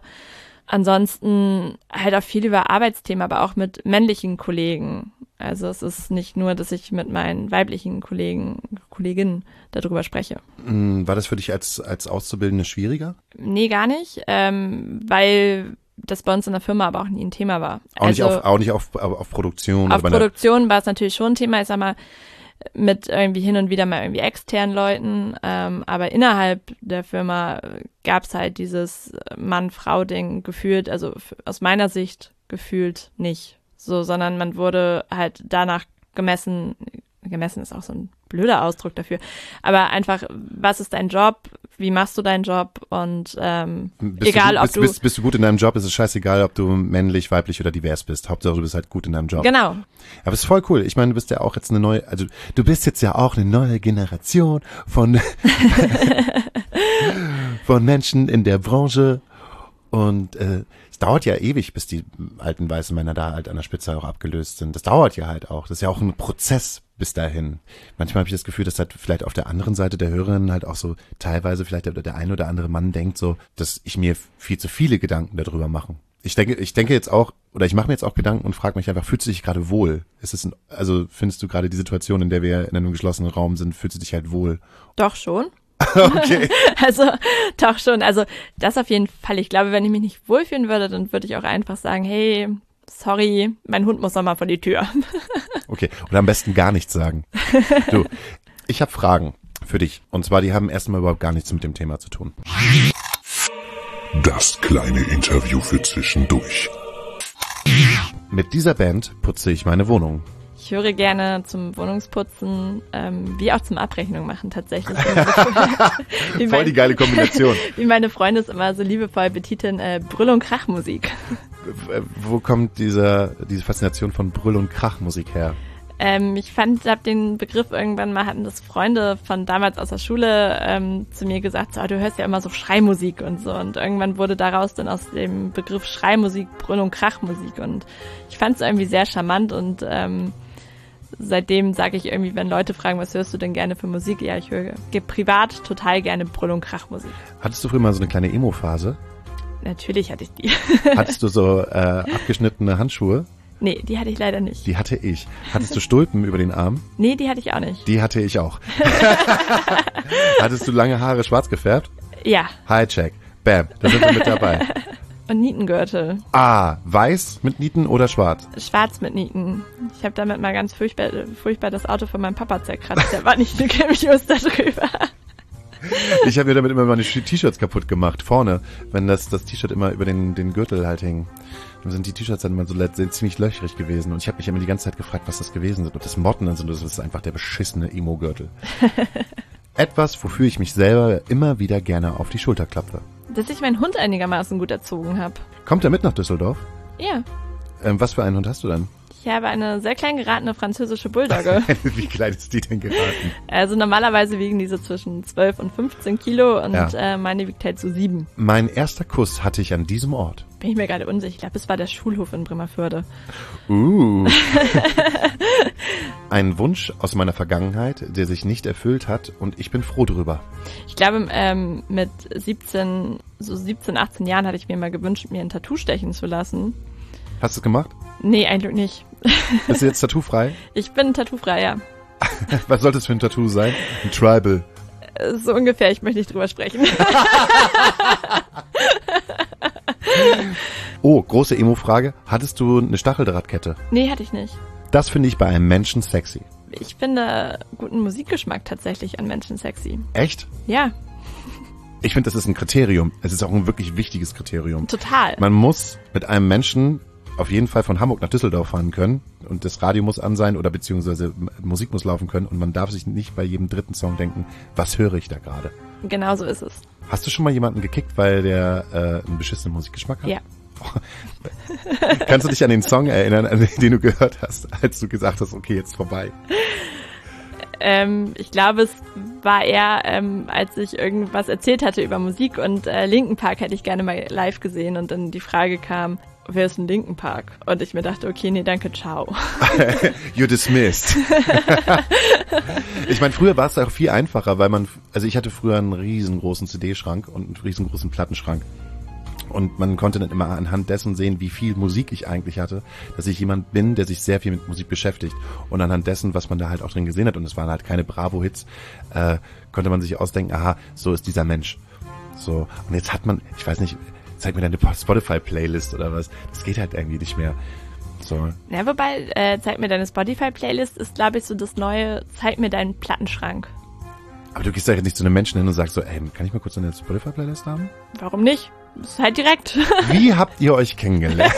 Ansonsten halt auch viel über Arbeitsthemen, aber auch mit männlichen Kollegen. Also es ist nicht nur, dass ich mit meinen weiblichen Kolleginnen darüber spreche. War das für dich als Auszubildende schwieriger? Nee, gar nicht, weil das bei uns in der Firma aber auch nie ein Thema war. Auch nicht auf Produktion? Auf Produktion war es natürlich schon ein Thema, ich sag mal, mit irgendwie hin und wieder mal irgendwie externen Leuten, aber innerhalb der Firma gab es halt dieses Mann-Frau-Ding gefühlt, also aus meiner Sicht gefühlt nicht so, sondern man wurde halt danach gemessen ist auch so ein blöder Ausdruck dafür, aber einfach, was ist dein Job, wie machst du deinen Job und bist du gut in deinem Job, ist es scheißegal, ob du männlich, weiblich oder divers bist, Hauptsache du bist halt gut in deinem Job. Genau. Aber es ist voll cool, ich meine, du bist ja auch jetzt du bist jetzt ja auch eine neue Generation von von Menschen in der Branche Und es dauert ja ewig, bis die alten weißen Männer da halt an der Spitze auch abgelöst sind. Das dauert ja halt auch. Das ist ja auch ein Prozess bis dahin. Manchmal habe ich das Gefühl, dass halt vielleicht auf der anderen Seite der Hörerinnen halt auch so teilweise vielleicht der ein oder andere Mann denkt so, dass ich mir viel zu viele Gedanken darüber mache. Ich denke jetzt auch, oder ich mache mir jetzt auch Gedanken und frage mich einfach, fühlst du dich gerade wohl? Also findest du gerade die Situation, in der wir in einem geschlossenen Raum sind, fühlst du dich halt wohl? Doch schon. Okay. Also, doch schon. Also, das auf jeden Fall. Ich glaube, wenn ich mich nicht wohlfühlen würde, dann würde ich auch einfach sagen, hey, sorry, mein Hund muss noch mal vor die Tür. Okay, oder am besten gar nichts sagen. Du, ich habe Fragen für dich. Und zwar, die haben erstmal überhaupt gar nichts mit dem Thema zu tun. Das kleine Interview für zwischendurch. Mit dieser Band putze ich meine Wohnung. Ich höre gerne zum Wohnungsputzen, wie auch zum Abrechnung machen tatsächlich. Voll die geile Kombination. Wie meine Freunde es immer so liebevoll betiteln, Brüll- und Krachmusik. Wo kommt diese Faszination von Brüll- und Krachmusik her? Ich habe den Begriff irgendwann mal, hatten das Freunde von damals aus der Schule zu mir gesagt, so, du hörst ja immer so Schreimusik und so. Und irgendwann wurde daraus dann aus dem Begriff Schreimusik Brüll- und Krachmusik. Und ich fand es irgendwie sehr charmant und seitdem sage ich irgendwie, wenn Leute fragen, was hörst du denn gerne für Musik? Ja, ich höre privat total gerne Brüll- und Krachmusik. Hattest du früher mal so eine kleine Emo-Phase? Natürlich hatte ich die. Hattest du so abgeschnittene Handschuhe? Nee, die hatte ich leider nicht. Die hatte ich. Hattest du Stulpen über den Arm? Nee, die hatte ich auch nicht. Die hatte ich auch. Hattest du lange Haare schwarz gefärbt? Ja. Hijack. Bam, da sind wir mit dabei. Und Nietengürtel. Ah, weiß mit Nieten oder schwarz? Schwarz mit Nieten. Ich habe damit mal ganz furchtbar das Auto von meinem Papa zerkratzt. Der war nicht so gemius da drüber. Ich habe mir damit immer meine T-Shirts kaputt gemacht, vorne, wenn das T-Shirt immer über den Gürtel halt hing. Dann sind die T-Shirts dann immer so ziemlich löchrig gewesen und ich habe mich immer die ganze Zeit gefragt, was das gewesen ist. Ob das Motten sind, das ist einfach der beschissene Emo-Gürtel. Etwas, wofür ich mich selber immer wieder gerne auf die Schulter klopfe. Dass ich meinen Hund einigermaßen gut erzogen habe. Kommt er mit nach Düsseldorf? Ja. Was für einen Hund hast du denn? Ich habe eine sehr klein geratene französische Bulldogge. Wie klein ist die denn geraten? Also normalerweise wiegen diese zwischen 12 und 15 Kilo und meine wiegt halt so 7. Mein erster Kuss hatte ich an diesem Ort. Bin ich mir gerade unsicher. Ich glaube, es war der Schulhof in Bremerförde. Ein Wunsch aus meiner Vergangenheit, der sich nicht erfüllt hat und ich bin froh drüber. Ich glaube, mit 17, 18 Jahren hatte ich mir mal gewünscht, mir ein Tattoo stechen zu lassen. Hast du es gemacht? Nee, eigentlich nicht. Bist du jetzt tattoofrei? Ich bin tattoofrei, ja. Was sollte es für ein Tattoo sein? Ein Tribal. So ungefähr, ich möchte nicht drüber sprechen. Oh, große Emo-Frage. Hattest du eine Stacheldrahtkette? Nee, hatte ich nicht. Das finde ich bei einem Menschen sexy. Ich finde guten Musikgeschmack tatsächlich an Menschen sexy. Echt? Ja. Ich finde, das ist ein Kriterium. Es ist auch ein wirklich wichtiges Kriterium. Total. Man muss mit einem Menschen auf jeden Fall von Hamburg nach Düsseldorf fahren können und das Radio muss an sein oder beziehungsweise Musik muss laufen können und man darf sich nicht bei jedem dritten Song denken, was höre ich da gerade? Genau so ist es. Hast du schon mal jemanden gekickt, weil der einen beschissenen Musikgeschmack hat? Ja. Kannst du dich an den Song erinnern, an den du gehört hast, als du gesagt hast, okay, jetzt vorbei? Ich glaube, es war eher, als ich irgendwas erzählt hatte über Musik und Linkin Park hätte ich gerne mal live gesehen und dann die Frage kam, wer ist ein Linkin Park? Und ich mir dachte, okay, nee, danke, ciao. You're dismissed. Ich meine, früher war es auch viel einfacher, weil ich hatte früher einen riesengroßen CD-Schrank und einen riesengroßen Plattenschrank. Und man konnte dann immer anhand dessen sehen, wie viel Musik ich eigentlich hatte, dass ich jemand bin, der sich sehr viel mit Musik beschäftigt. Und anhand dessen, was man da halt auch drin gesehen hat, und es waren halt keine Bravo-Hits, konnte man sich ausdenken, aha, so ist dieser Mensch. So, und jetzt hat man, ich weiß nicht, zeig mir deine Spotify-Playlist oder was. Das geht halt irgendwie nicht mehr. So. Ja, wobei, zeig mir deine Spotify-Playlist ist, glaube ich, so das neue, zeig mir deinen Plattenschrank. Aber du gehst ja jetzt nicht zu einem Menschen hin und sagst so, ey, kann ich mal kurz eine Spotify-Playlist haben? Warum nicht? Das ist halt direkt. Wie habt ihr euch kennengelernt?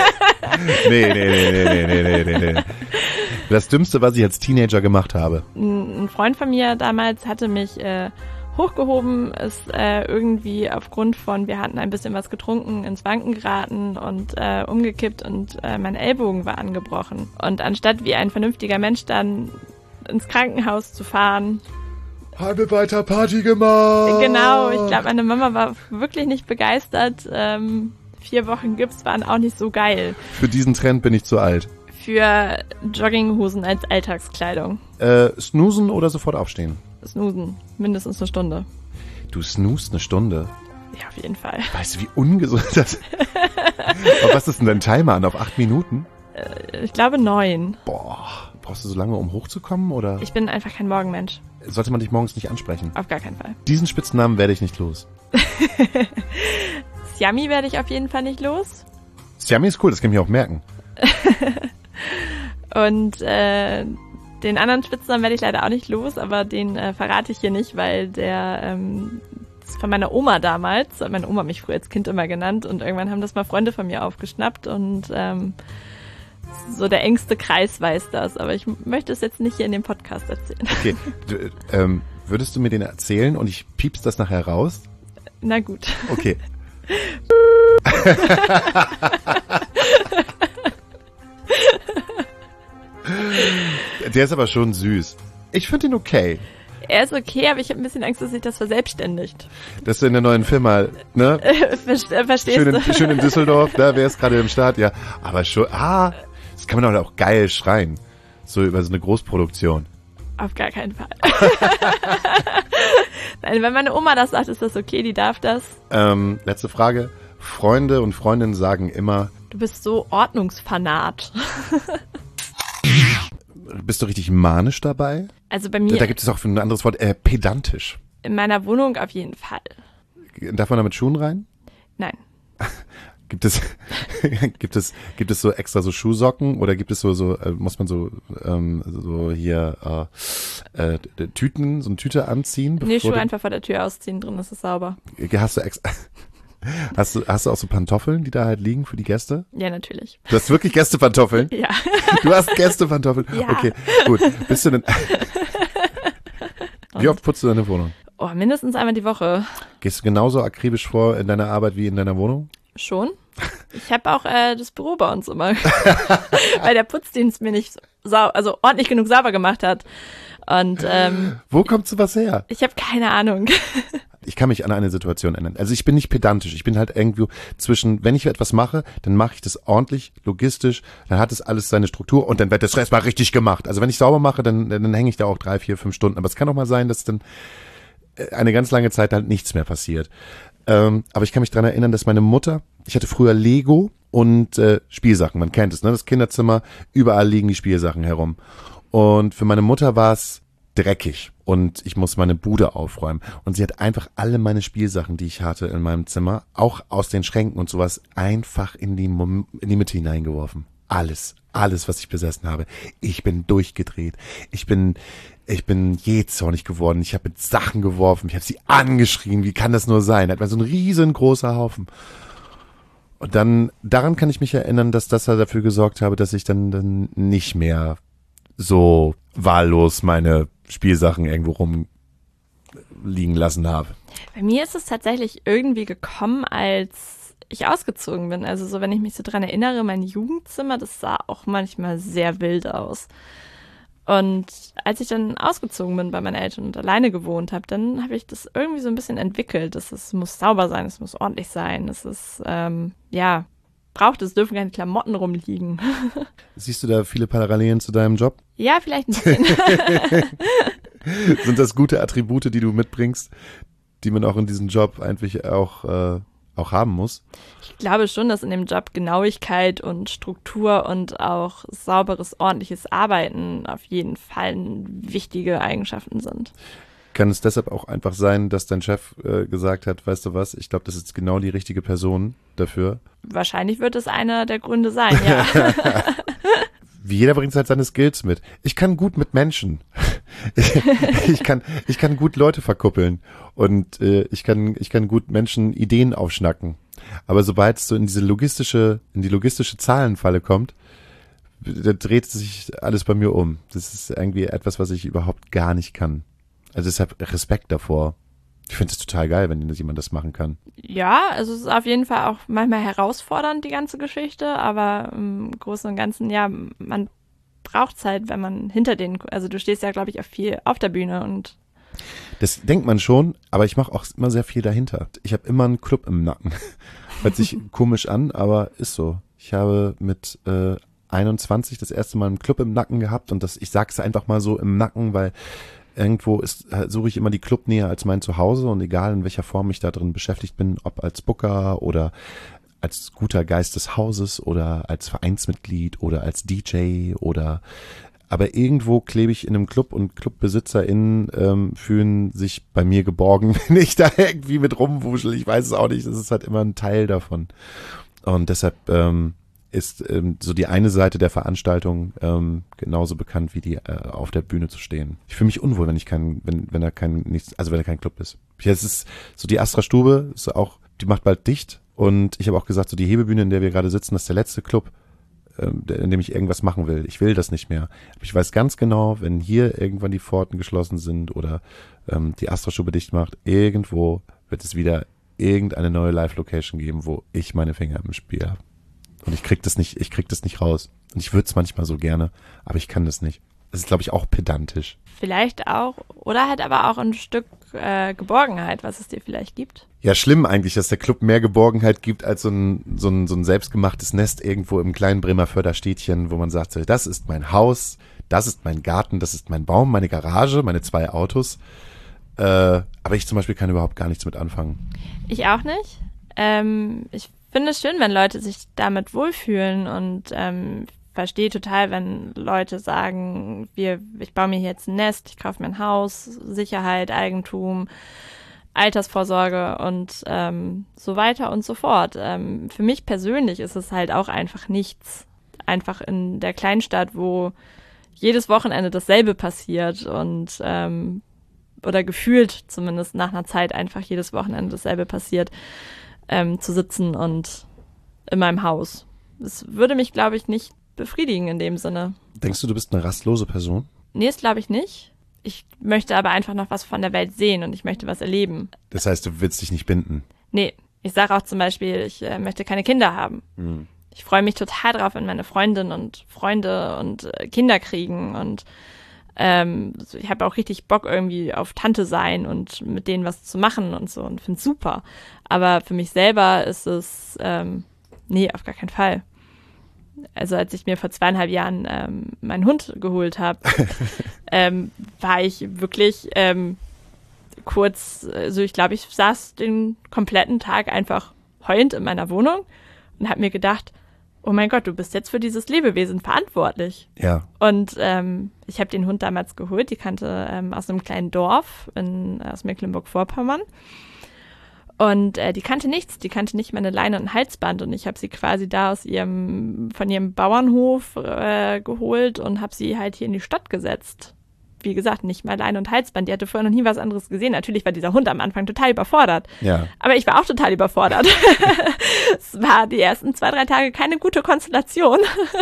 Nee. Das Dümmste, was ich als Teenager gemacht habe. Ein Freund von mir damals hatte mich hochgehoben, ist irgendwie aufgrund von, wir hatten ein bisschen was getrunken, ins Wanken geraten und umgekippt und mein Ellbogen war angebrochen. Und anstatt wie ein vernünftiger Mensch dann ins Krankenhaus zu fahren, haben wir weiter Party gemacht. Genau, ich glaube, meine Mama war wirklich nicht begeistert. 4 Wochen Gips waren auch nicht so geil. Für diesen Trend bin ich zu alt. Für Jogginghosen als Alltagskleidung. Snoosen oder sofort aufstehen? Snoosen, mindestens eine Stunde. Du snoost eine Stunde? Ja, auf jeden Fall. Weißt du, wie ungesund das ist? Und was ist denn dein Timer an? Auf 8 Minuten? Ich glaube 9. Boah, brauchst du so lange, um hochzukommen, oder? Ich bin einfach kein Morgenmensch. Sollte man dich morgens nicht ansprechen? Auf gar keinen Fall. Diesen Spitznamen werde ich nicht los. Siami werde ich auf jeden Fall nicht los. Siami ist cool, das kann ich mir auch merken. Und den anderen Spitznamen werde ich leider auch nicht los, aber den verrate ich hier nicht, weil der ist von meiner Oma damals. Hat meine Oma mich früher als Kind immer genannt und irgendwann haben das mal Freunde von mir aufgeschnappt und so der engste Kreis weiß das, aber ich möchte es jetzt nicht hier in dem Podcast erzählen. Okay, würdest du mir den erzählen und ich piepst das nachher raus? Na gut. Okay. Der ist aber schon süß. Ich finde ihn okay. Er ist okay, aber ich habe ein bisschen Angst, dass sich das verselbstständigt. Dass du in der neuen Firma, ne? Verstehst du? Schön in Düsseldorf, da wäre es gerade im Start, ja. Aber schon, das kann man doch auch geil schreien. So über so eine Großproduktion. Auf gar keinen Fall. Nein, wenn meine Oma das sagt, ist das okay, die darf das. Letzte Frage. Freunde und Freundinnen sagen immer... Du bist so Ordnungsfanat. Bist du richtig manisch dabei? Also bei mir... Da gibt es auch ein anderes Wort, pedantisch. In meiner Wohnung auf jeden Fall. Darf man da mit Schuhen rein? Nein. Gibt es so extra so Schuhsocken oder gibt es muss man so hier Tüten, so eine Tüte anziehen? Nee, Schuhe einfach vor der Tür ausziehen, drin ist es sauber. Hast du auch so Pantoffeln, die da halt liegen für die Gäste? Ja, natürlich. Du hast wirklich Gästepantoffeln? Ja. Du hast Gästepantoffeln? Ja. Okay, gut. Bist du denn... Wie oft putzt du deine Wohnung? Oh, mindestens einmal die Woche. Gehst du genauso akribisch vor in deiner Arbeit wie in deiner Wohnung? Schon. Ich habe auch das Büro bei uns immer, weil der Putzdienst mir nicht ordentlich genug sauber gemacht hat. Und wo kommt sowas her? Ich habe keine Ahnung. Ich kann mich an eine Situation erinnern. Also ich bin nicht pedantisch. Ich bin halt irgendwo zwischen, wenn ich etwas mache, dann mache ich das ordentlich, logistisch, dann hat es alles seine Struktur und dann wird das erstmal richtig gemacht. Also wenn ich sauber mache, dann hänge ich da auch 3, 4, 5 Stunden. Aber es kann auch mal sein, dass dann eine ganz lange Zeit halt nichts mehr passiert. Aber ich kann mich daran erinnern, dass meine Mutter, ich hatte früher Lego und Spielsachen, man kennt es, ne? Das Kinderzimmer, überall liegen die Spielsachen herum. Und für meine Mutter war es dreckig und ich muss meine Bude aufräumen. Und sie hat einfach alle meine Spielsachen, die ich hatte in meinem Zimmer, auch aus den Schränken und sowas, einfach in die Mitte hineingeworfen. Alles, was ich besessen habe. Ich bin durchgedreht. Ich bin jähzornig geworden. Ich habe mit Sachen geworfen. Ich habe sie angeschrien. Wie kann das nur sein? Das war so ein riesengroßer Haufen. Und dann, daran kann ich mich erinnern, dass das halt dafür gesorgt habe, dass ich dann nicht mehr so wahllos meine Spielsachen irgendwo rumliegen lassen habe. Bei mir ist es tatsächlich irgendwie gekommen, als ich ausgezogen bin. Also so, wenn ich mich so dran erinnere, mein Jugendzimmer, das sah auch manchmal sehr wild aus. Und als ich dann ausgezogen bin bei meinen Eltern und alleine gewohnt habe, dann habe ich das irgendwie so ein bisschen entwickelt. Es muss sauber sein, es muss ordentlich sein, es ist, es dürfen keine Klamotten rumliegen. Siehst du da viele Parallelen zu deinem Job? Ja, vielleicht ein bisschen. Sind das gute Attribute, die du mitbringst, die man auch in diesem Job eigentlich auch haben muss? Ich glaube schon, dass in dem Job Genauigkeit und Struktur und auch sauberes, ordentliches Arbeiten auf jeden Fall wichtige Eigenschaften sind. Kann es deshalb auch einfach sein, dass dein Chef gesagt hat, weißt du was, ich glaube, das ist genau die richtige Person dafür? Wahrscheinlich wird es einer der Gründe sein, ja. Jeder bringt halt seine Skills mit. Ich kann gut mit Menschen. Ich kann gut Leute verkuppeln und ich kann gut Menschen Ideen aufschnacken. Aber sobald es so in die logistische Zahlenfalle kommt, da dreht sich alles bei mir um. Das ist irgendwie etwas, was ich überhaupt gar nicht kann. Also deshalb Respekt davor. Ich finde es total geil, wenn jemand das machen kann. Ja, also es ist auf jeden Fall auch manchmal herausfordernd, die ganze Geschichte, aber im Großen und Ganzen, ja, man braucht Zeit, wenn man also du stehst ja, glaube ich, auch viel auf der Bühne und... Das denkt man schon, aber ich mache auch immer sehr viel dahinter. Ich habe immer einen Club im Nacken Hört sich komisch an, aber ist so. Ich habe mit 21 das erste Mal einen Club im Nacken gehabt und ich sag's einfach mal so im Nacken, weil irgendwo suche ich immer die Clubnähe als mein Zuhause und egal in welcher Form ich da drin beschäftigt bin, ob als Booker oder als guter Geist des Hauses oder als Vereinsmitglied oder als DJ aber irgendwo klebe ich in einem Club und ClubbesitzerInnen fühlen sich bei mir geborgen, wenn ich da irgendwie mit rumwuschel. Ich weiß es auch nicht, das ist halt immer ein Teil davon. Und deshalb ist so die eine Seite der Veranstaltung genauso bekannt wie die auf der Bühne zu stehen. Ich fühle mich unwohl, wenn da kein Club ist. Es ist so die Astra Stube, die macht bald dicht und ich habe auch gesagt, so die Hebebühne, in der wir gerade sitzen, das ist der letzte Club, in dem ich irgendwas machen will. Ich will das nicht mehr. Aber ich weiß ganz genau, wenn hier irgendwann die Pforten geschlossen sind oder die Astra Stube dicht macht, irgendwo wird es wieder irgendeine neue Live-Location geben, wo ich meine Finger im Spiel habe. Und ich krieg das nicht raus. Und ich würde es manchmal so gerne, aber ich kann das nicht. Das ist, glaube ich, auch pedantisch. Vielleicht auch, oder halt aber auch ein Stück Geborgenheit, was es dir vielleicht gibt. Ja, schlimm eigentlich, dass der Club mehr Geborgenheit gibt als so ein selbstgemachtes Nest irgendwo im kleinen Bremerförder Städtchen, wo man sagt, so, das ist mein Haus, das ist mein Garten, das ist mein Baum, meine Garage, meine 2 Autos. Aber ich zum Beispiel kann überhaupt gar nichts mit anfangen. Ich auch nicht. Ich finde es schön, wenn Leute sich damit wohlfühlen und verstehe total, wenn Leute sagen, ich baue mir hier jetzt ein Nest, ich kaufe mir ein Haus, Sicherheit, Eigentum, Altersvorsorge und so weiter und so fort. Für mich persönlich ist es halt auch einfach nichts. Einfach in der Kleinstadt, wo jedes Wochenende dasselbe passiert und oder gefühlt zumindest nach einer Zeit einfach jedes Wochenende dasselbe passiert, zu sitzen und in meinem Haus. Das würde mich, glaube ich, nicht befriedigen in dem Sinne. Denkst du bist eine rastlose Person? Nee, das glaube ich nicht. Ich möchte aber einfach noch was von der Welt sehen und ich möchte was erleben. Das heißt, du willst dich nicht binden? Nee, ich sage auch zum Beispiel, ich möchte keine Kinder haben. Hm. Ich freue mich total drauf, wenn meine Freundinnen und Freunde und Kinder kriegen und ich habe auch richtig Bock irgendwie auf Tante sein und mit denen was zu machen und so und finde es super. Aber für mich selber ist es, nee, auf gar keinen Fall. Also als ich mir vor 2,5 Jahren meinen Hund geholt habe, war ich wirklich kurz, also ich glaube, ich saß den kompletten Tag einfach heulend in meiner Wohnung und habe mir gedacht, oh mein Gott, du bist jetzt für dieses Lebewesen verantwortlich. Ja. Und ich habe den Hund damals geholt, die kannte aus einem kleinen Dorf aus Mecklenburg-Vorpommern. Und die kannte nichts, die kannte nicht meine Leine und ein Halsband. Und ich habe sie quasi da von ihrem Bauernhof geholt und habe sie halt hier in die Stadt gesetzt. Wie gesagt, nicht mal Leine und Halsband. Die hatte vorher noch nie was anderes gesehen. Natürlich war dieser Hund am Anfang total überfordert. Ja. Aber ich war auch total überfordert. Es war die ersten 2-3 Tage keine gute Konstellation.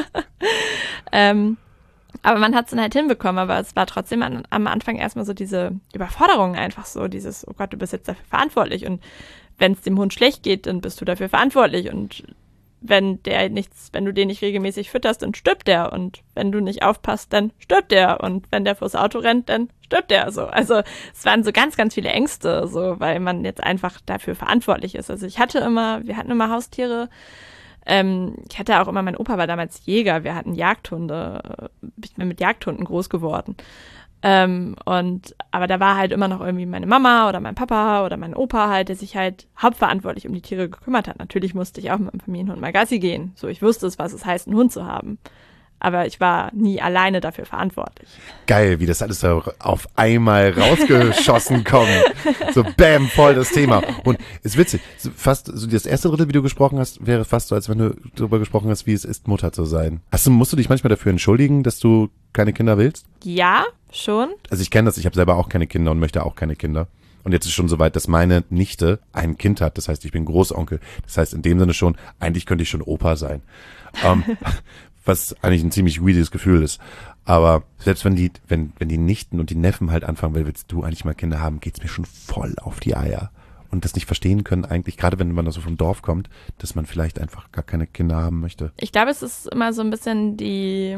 Aber man hat es dann halt hinbekommen. Aber es war trotzdem am Anfang erstmal so diese Überforderung einfach so. Dieses, oh Gott, du bist jetzt dafür verantwortlich. Und wenn es dem Hund schlecht geht, dann bist du dafür verantwortlich. Und wenn du den nicht regelmäßig fütterst, dann stirbt der. Und wenn du nicht aufpasst, dann stirbt der. Und wenn der vors Auto rennt, dann stirbt der. So. Also es waren so ganz, ganz viele Ängste, so, weil man jetzt einfach dafür verantwortlich ist. Also wir hatten immer Haustiere. Ich hatte auch immer, mein Opa war damals Jäger. Wir hatten Jagdhunde. Ich bin mit Jagdhunden groß geworden. Aber da war halt immer noch irgendwie meine Mama oder mein Papa oder mein Opa halt, der sich halt hauptverantwortlich um die Tiere gekümmert hat. Natürlich musste ich auch mit dem Familienhund mal Gassi gehen. So, ich wusste es, was es heißt, einen Hund zu haben. Aber ich war nie alleine dafür verantwortlich. Geil, wie das alles so auf einmal rausgeschossen kommt. So bam, voll das Thema. Und ist witzig, fast so das erste Drittel, wie du gesprochen hast, wäre fast so, als wenn du darüber gesprochen hast, wie es ist, Mutter zu sein. Musst du dich manchmal dafür entschuldigen, dass du keine Kinder willst? Ja, schon. Also ich kenne das, ich habe selber auch keine Kinder und möchte auch keine Kinder. Und jetzt ist schon soweit, dass meine Nichte ein Kind hat. Das heißt, ich bin Großonkel. Das heißt, in dem Sinne schon, eigentlich könnte ich schon Opa sein. Was eigentlich ein ziemlich weirdes Gefühl ist. Aber selbst wenn die Nichten und die Neffen halt anfangen, willst du eigentlich mal Kinder haben, geht's mir schon voll auf die Eier. Und das nicht verstehen können eigentlich, gerade wenn man da so vom Dorf kommt, dass man vielleicht einfach gar keine Kinder haben möchte. Ich glaube, es ist immer so ein bisschen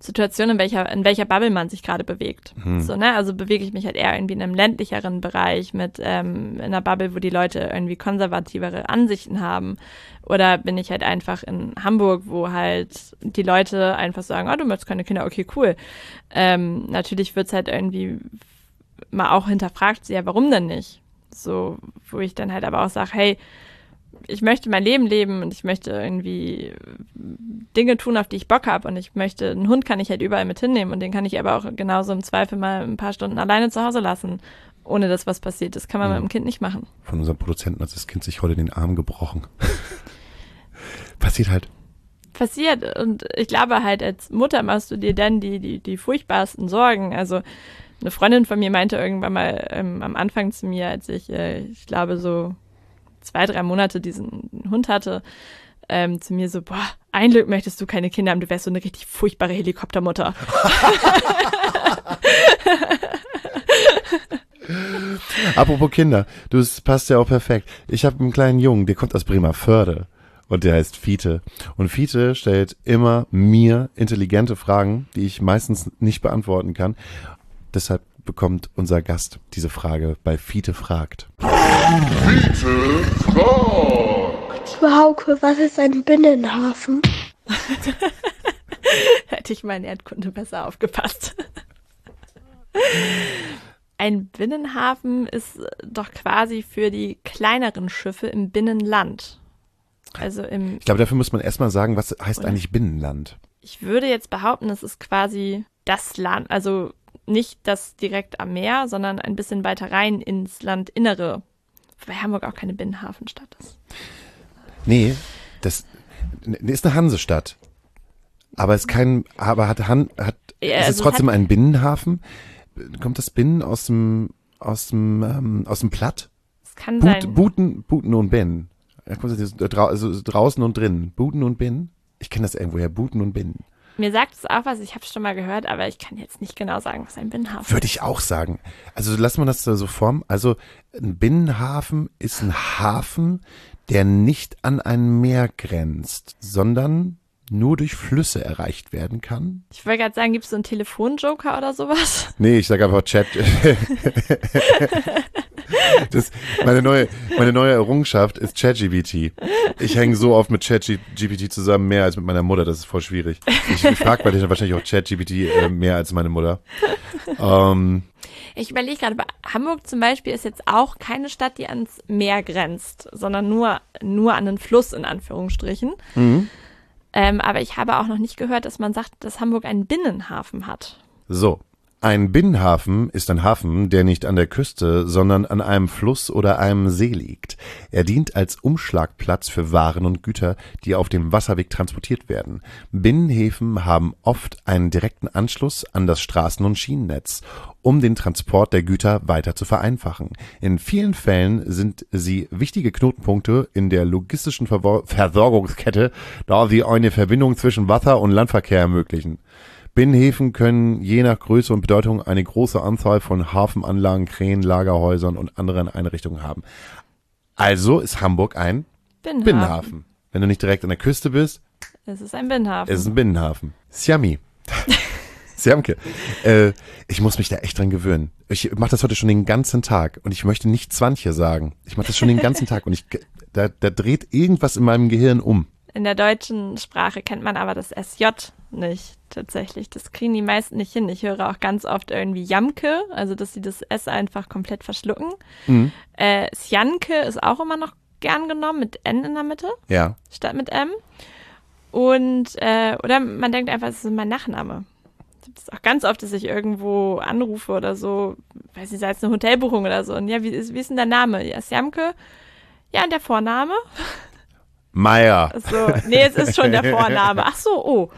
Situation, in welcher Bubble man sich gerade bewegt. So, ne? Also bewege ich mich halt eher irgendwie in einem ländlicheren Bereich mit in einer Bubble, wo die Leute irgendwie konservativere Ansichten haben. Oder bin ich halt einfach in Hamburg, wo halt die Leute einfach sagen, du möchtest keine Kinder, okay, cool. Natürlich wird's halt irgendwie mal auch hinterfragt, ja, warum denn nicht? So, wo ich dann halt aber auch sage, hey, ich möchte mein Leben leben und ich möchte irgendwie Dinge tun, auf die ich Bock habe, und einen Hund kann ich halt überall mit hinnehmen, und den kann ich aber auch genauso im Zweifel mal ein paar Stunden alleine zu Hause lassen, ohne dass was passiert. Das kann man mit dem Kind nicht machen. Von unserem Produzenten hat das Kind sich heute den Arm gebrochen. Passiert. Und ich glaube halt, als Mutter machst du dir dann die furchtbarsten Sorgen. Also eine Freundin von mir meinte irgendwann mal am Anfang zu mir, als ich glaube so 2-3 Monate diesen Hund hatte, zu mir so, ein Glück möchtest du keine Kinder haben, du wärst so eine richtig furchtbare Helikoptermutter. Apropos Kinder, das passt ja auch perfekt. Ich habe einen kleinen Jungen, der kommt aus Bremervörde und der heißt Fiete. Und Fiete stellt immer mir intelligente Fragen, die ich meistens nicht beantworten kann. Deshalb bekommt unser Gast diese Frage bei Fiete fragt. Fiete fragt. Hauke, was ist ein Binnenhafen? Hätte ich mal in Erdkunde besser aufgepasst. Ein Binnenhafen ist doch quasi für die kleineren Schiffe im Binnenland. Also ich glaube, dafür muss man erstmal sagen, was heißt eigentlich Binnenland? Ich würde jetzt behaupten, es ist quasi das Land, also nicht das direkt am Meer, sondern ein bisschen weiter rein ins Landinnere. Wobei Hamburg auch keine Binnenhafenstadt ist. Nee, das ist eine Hansestadt. Aber es ist es trotzdem ein Binnenhafen? Kommt das Binnen aus dem Platt? Es kann sein. Buten und Binnen. Also draußen und drinnen. Buten und Binnen? Ich kenne das irgendwoher, Buten und Binnen. Mir sagt es auch was, ich habe es schon mal gehört, aber ich kann jetzt nicht genau sagen, was ein Binnenhafen ist. Würde ich auch sagen. Also lass mal das so formen. Also ein Binnenhafen ist ein Hafen, der nicht an ein Meer grenzt, sondern nur durch Flüsse erreicht werden kann. Ich wollte gerade sagen, gibt es so einen Telefonjoker oder sowas? Nee, ich sage einfach Chat. Meine neue Errungenschaft ist ChatGPT. Ich hänge so oft mit ChatGPT zusammen, mehr als mit meiner Mutter. Das ist voll schwierig. Ich frage bei denen wahrscheinlich auch ChatGPT mehr als meine Mutter. Ich überlege gerade, Hamburg zum Beispiel ist jetzt auch keine Stadt, die ans Meer grenzt, sondern nur an einen Fluss, in Anführungsstrichen. Mhm. Aber ich habe auch noch nicht gehört, dass man sagt, dass Hamburg einen Binnenhafen hat. So. Ein Binnenhafen ist ein Hafen, der nicht an der Küste, sondern an einem Fluss oder einem See liegt. Er dient als Umschlagplatz für Waren und Güter, die auf dem Wasserweg transportiert werden. Binnenhäfen haben oft einen direkten Anschluss an das Straßen- und Schienennetz, um den Transport der Güter weiter zu vereinfachen. In vielen Fällen sind sie wichtige Knotenpunkte in der logistischen Versorgungskette, da sie eine Verbindung zwischen Wasser- und Landverkehr ermöglichen. Binnenhäfen können je nach Größe und Bedeutung eine große Anzahl von Hafenanlagen, Kränen, Lagerhäusern und anderen Einrichtungen haben. Also ist Hamburg ein Binnenhafen. Wenn du nicht direkt an der Küste bist, es ist ein Binnenhafen. Es ist ein Binnenhafen. Siami. Siamke. Ich muss mich da echt dran gewöhnen. Ich mache das heute schon den ganzen Tag und ich möchte nicht Zwanche sagen. Ich mache das schon den ganzen Tag und da dreht irgendwas in meinem Gehirn um. In der deutschen Sprache kennt man aber das SJ nicht tatsächlich. Das kriegen die meisten nicht hin. Ich höre auch ganz oft irgendwie Jamke, also dass sie das S einfach komplett verschlucken. Mhm. Sjanke ist auch immer noch gern genommen, mit N in der Mitte, ja, statt mit M. Und oder man denkt einfach, es ist mein Nachname. Das ist auch ganz oft, dass ich irgendwo anrufe oder so, weiß ich, sei es eine Hotelbuchung oder so. Und ja, wie ist denn der Name? Ja, Sjamke. Ja, und der Vorname? Meier. So, nee, es ist schon der Vorname. Ach so, oh.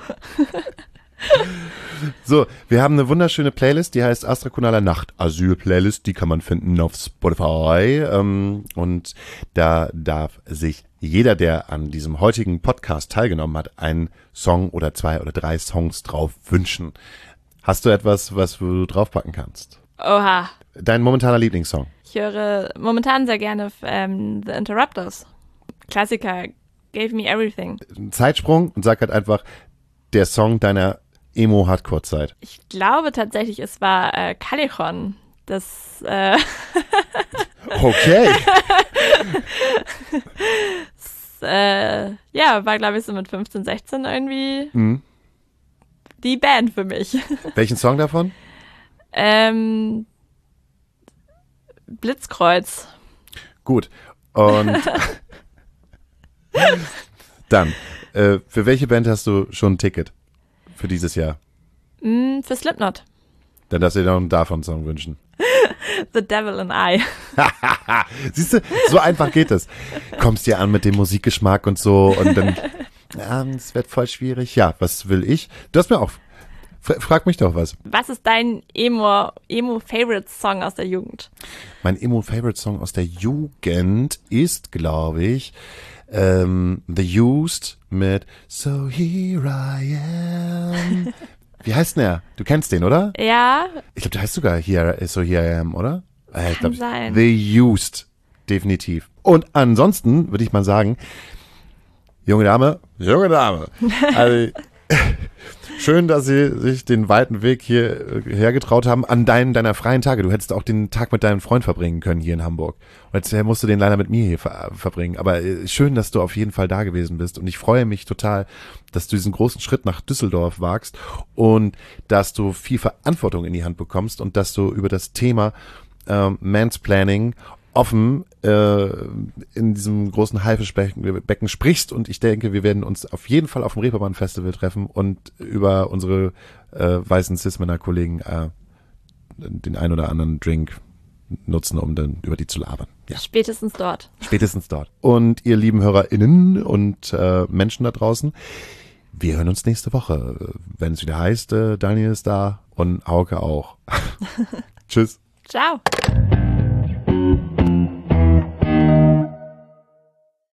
So, wir haben eine wunderschöne Playlist, die heißt Astrakonaler Nacht Asyl Playlist, die kann man finden auf Spotify und da darf sich jeder, der an diesem heutigen Podcast teilgenommen hat, einen Song oder 2 oder 3 Songs drauf wünschen. Hast du etwas, was du draufpacken kannst? Oha. Dein momentaner Lieblingssong? Ich höre momentan sehr gerne The Interrupters. Klassiker, Gave Me Everything. Zeitsprung und sag halt einfach, der Song deiner Emo-Hardcore-Zeit? Ich glaube tatsächlich, es war Callejon. Das, Okay. ja, war, glaube ich, so mit 15, 16 irgendwie die Band für mich. Welchen Song davon? Blitzkreuz. Gut. Und dann, für welche Band hast du schon ein Ticket für dieses Jahr? Für Slipknot. Dann darfst du dir noch einen davon-Song wünschen. The Devil and I. Siehst du, so einfach geht es. Kommst dir an mit dem Musikgeschmack und so und dann, es wird voll schwierig. Ja, was will ich? Du hast mir auch, frag mich doch was. Was ist dein Emo-Favorite-Song aus der Jugend? Mein Emo-Favorite-Song aus der Jugend ist, glaube ich, The Used mit So Here I Am. Wie heißt denn er? Du kennst den, oder? Ja. Ich glaube, der heißt sogar So Here I Am, oder? Kann sein. The Used, definitiv. Und ansonsten würde ich mal sagen, junge Dame. Also, schön, dass Sie sich den weiten Weg hierher getraut haben an deiner freien Tage. Du hättest auch den Tag mit deinem Freund verbringen können hier in Hamburg. Und jetzt musst du den leider mit mir hier verbringen. Aber schön, dass du auf jeden Fall da gewesen bist. Und ich freue mich total, dass du diesen großen Schritt nach Düsseldorf wagst und dass du viel Verantwortung in die Hand bekommst und dass du über das Thema Mansplaining offen in diesem großen Haifischbecken sprichst. Und ich denke, wir werden uns auf jeden Fall auf dem Reeperbahn-Festival treffen und über unsere weißen Cis-Männer-Kollegen den ein oder anderen Drink nutzen, um dann über die zu labern. Ja. Spätestens dort. Spätestens dort. Und ihr lieben HörerInnen und Menschen da draußen, wir hören uns nächste Woche, wenn es wieder heißt, Daniel ist da und Hauke auch. Tschüss. Ciao.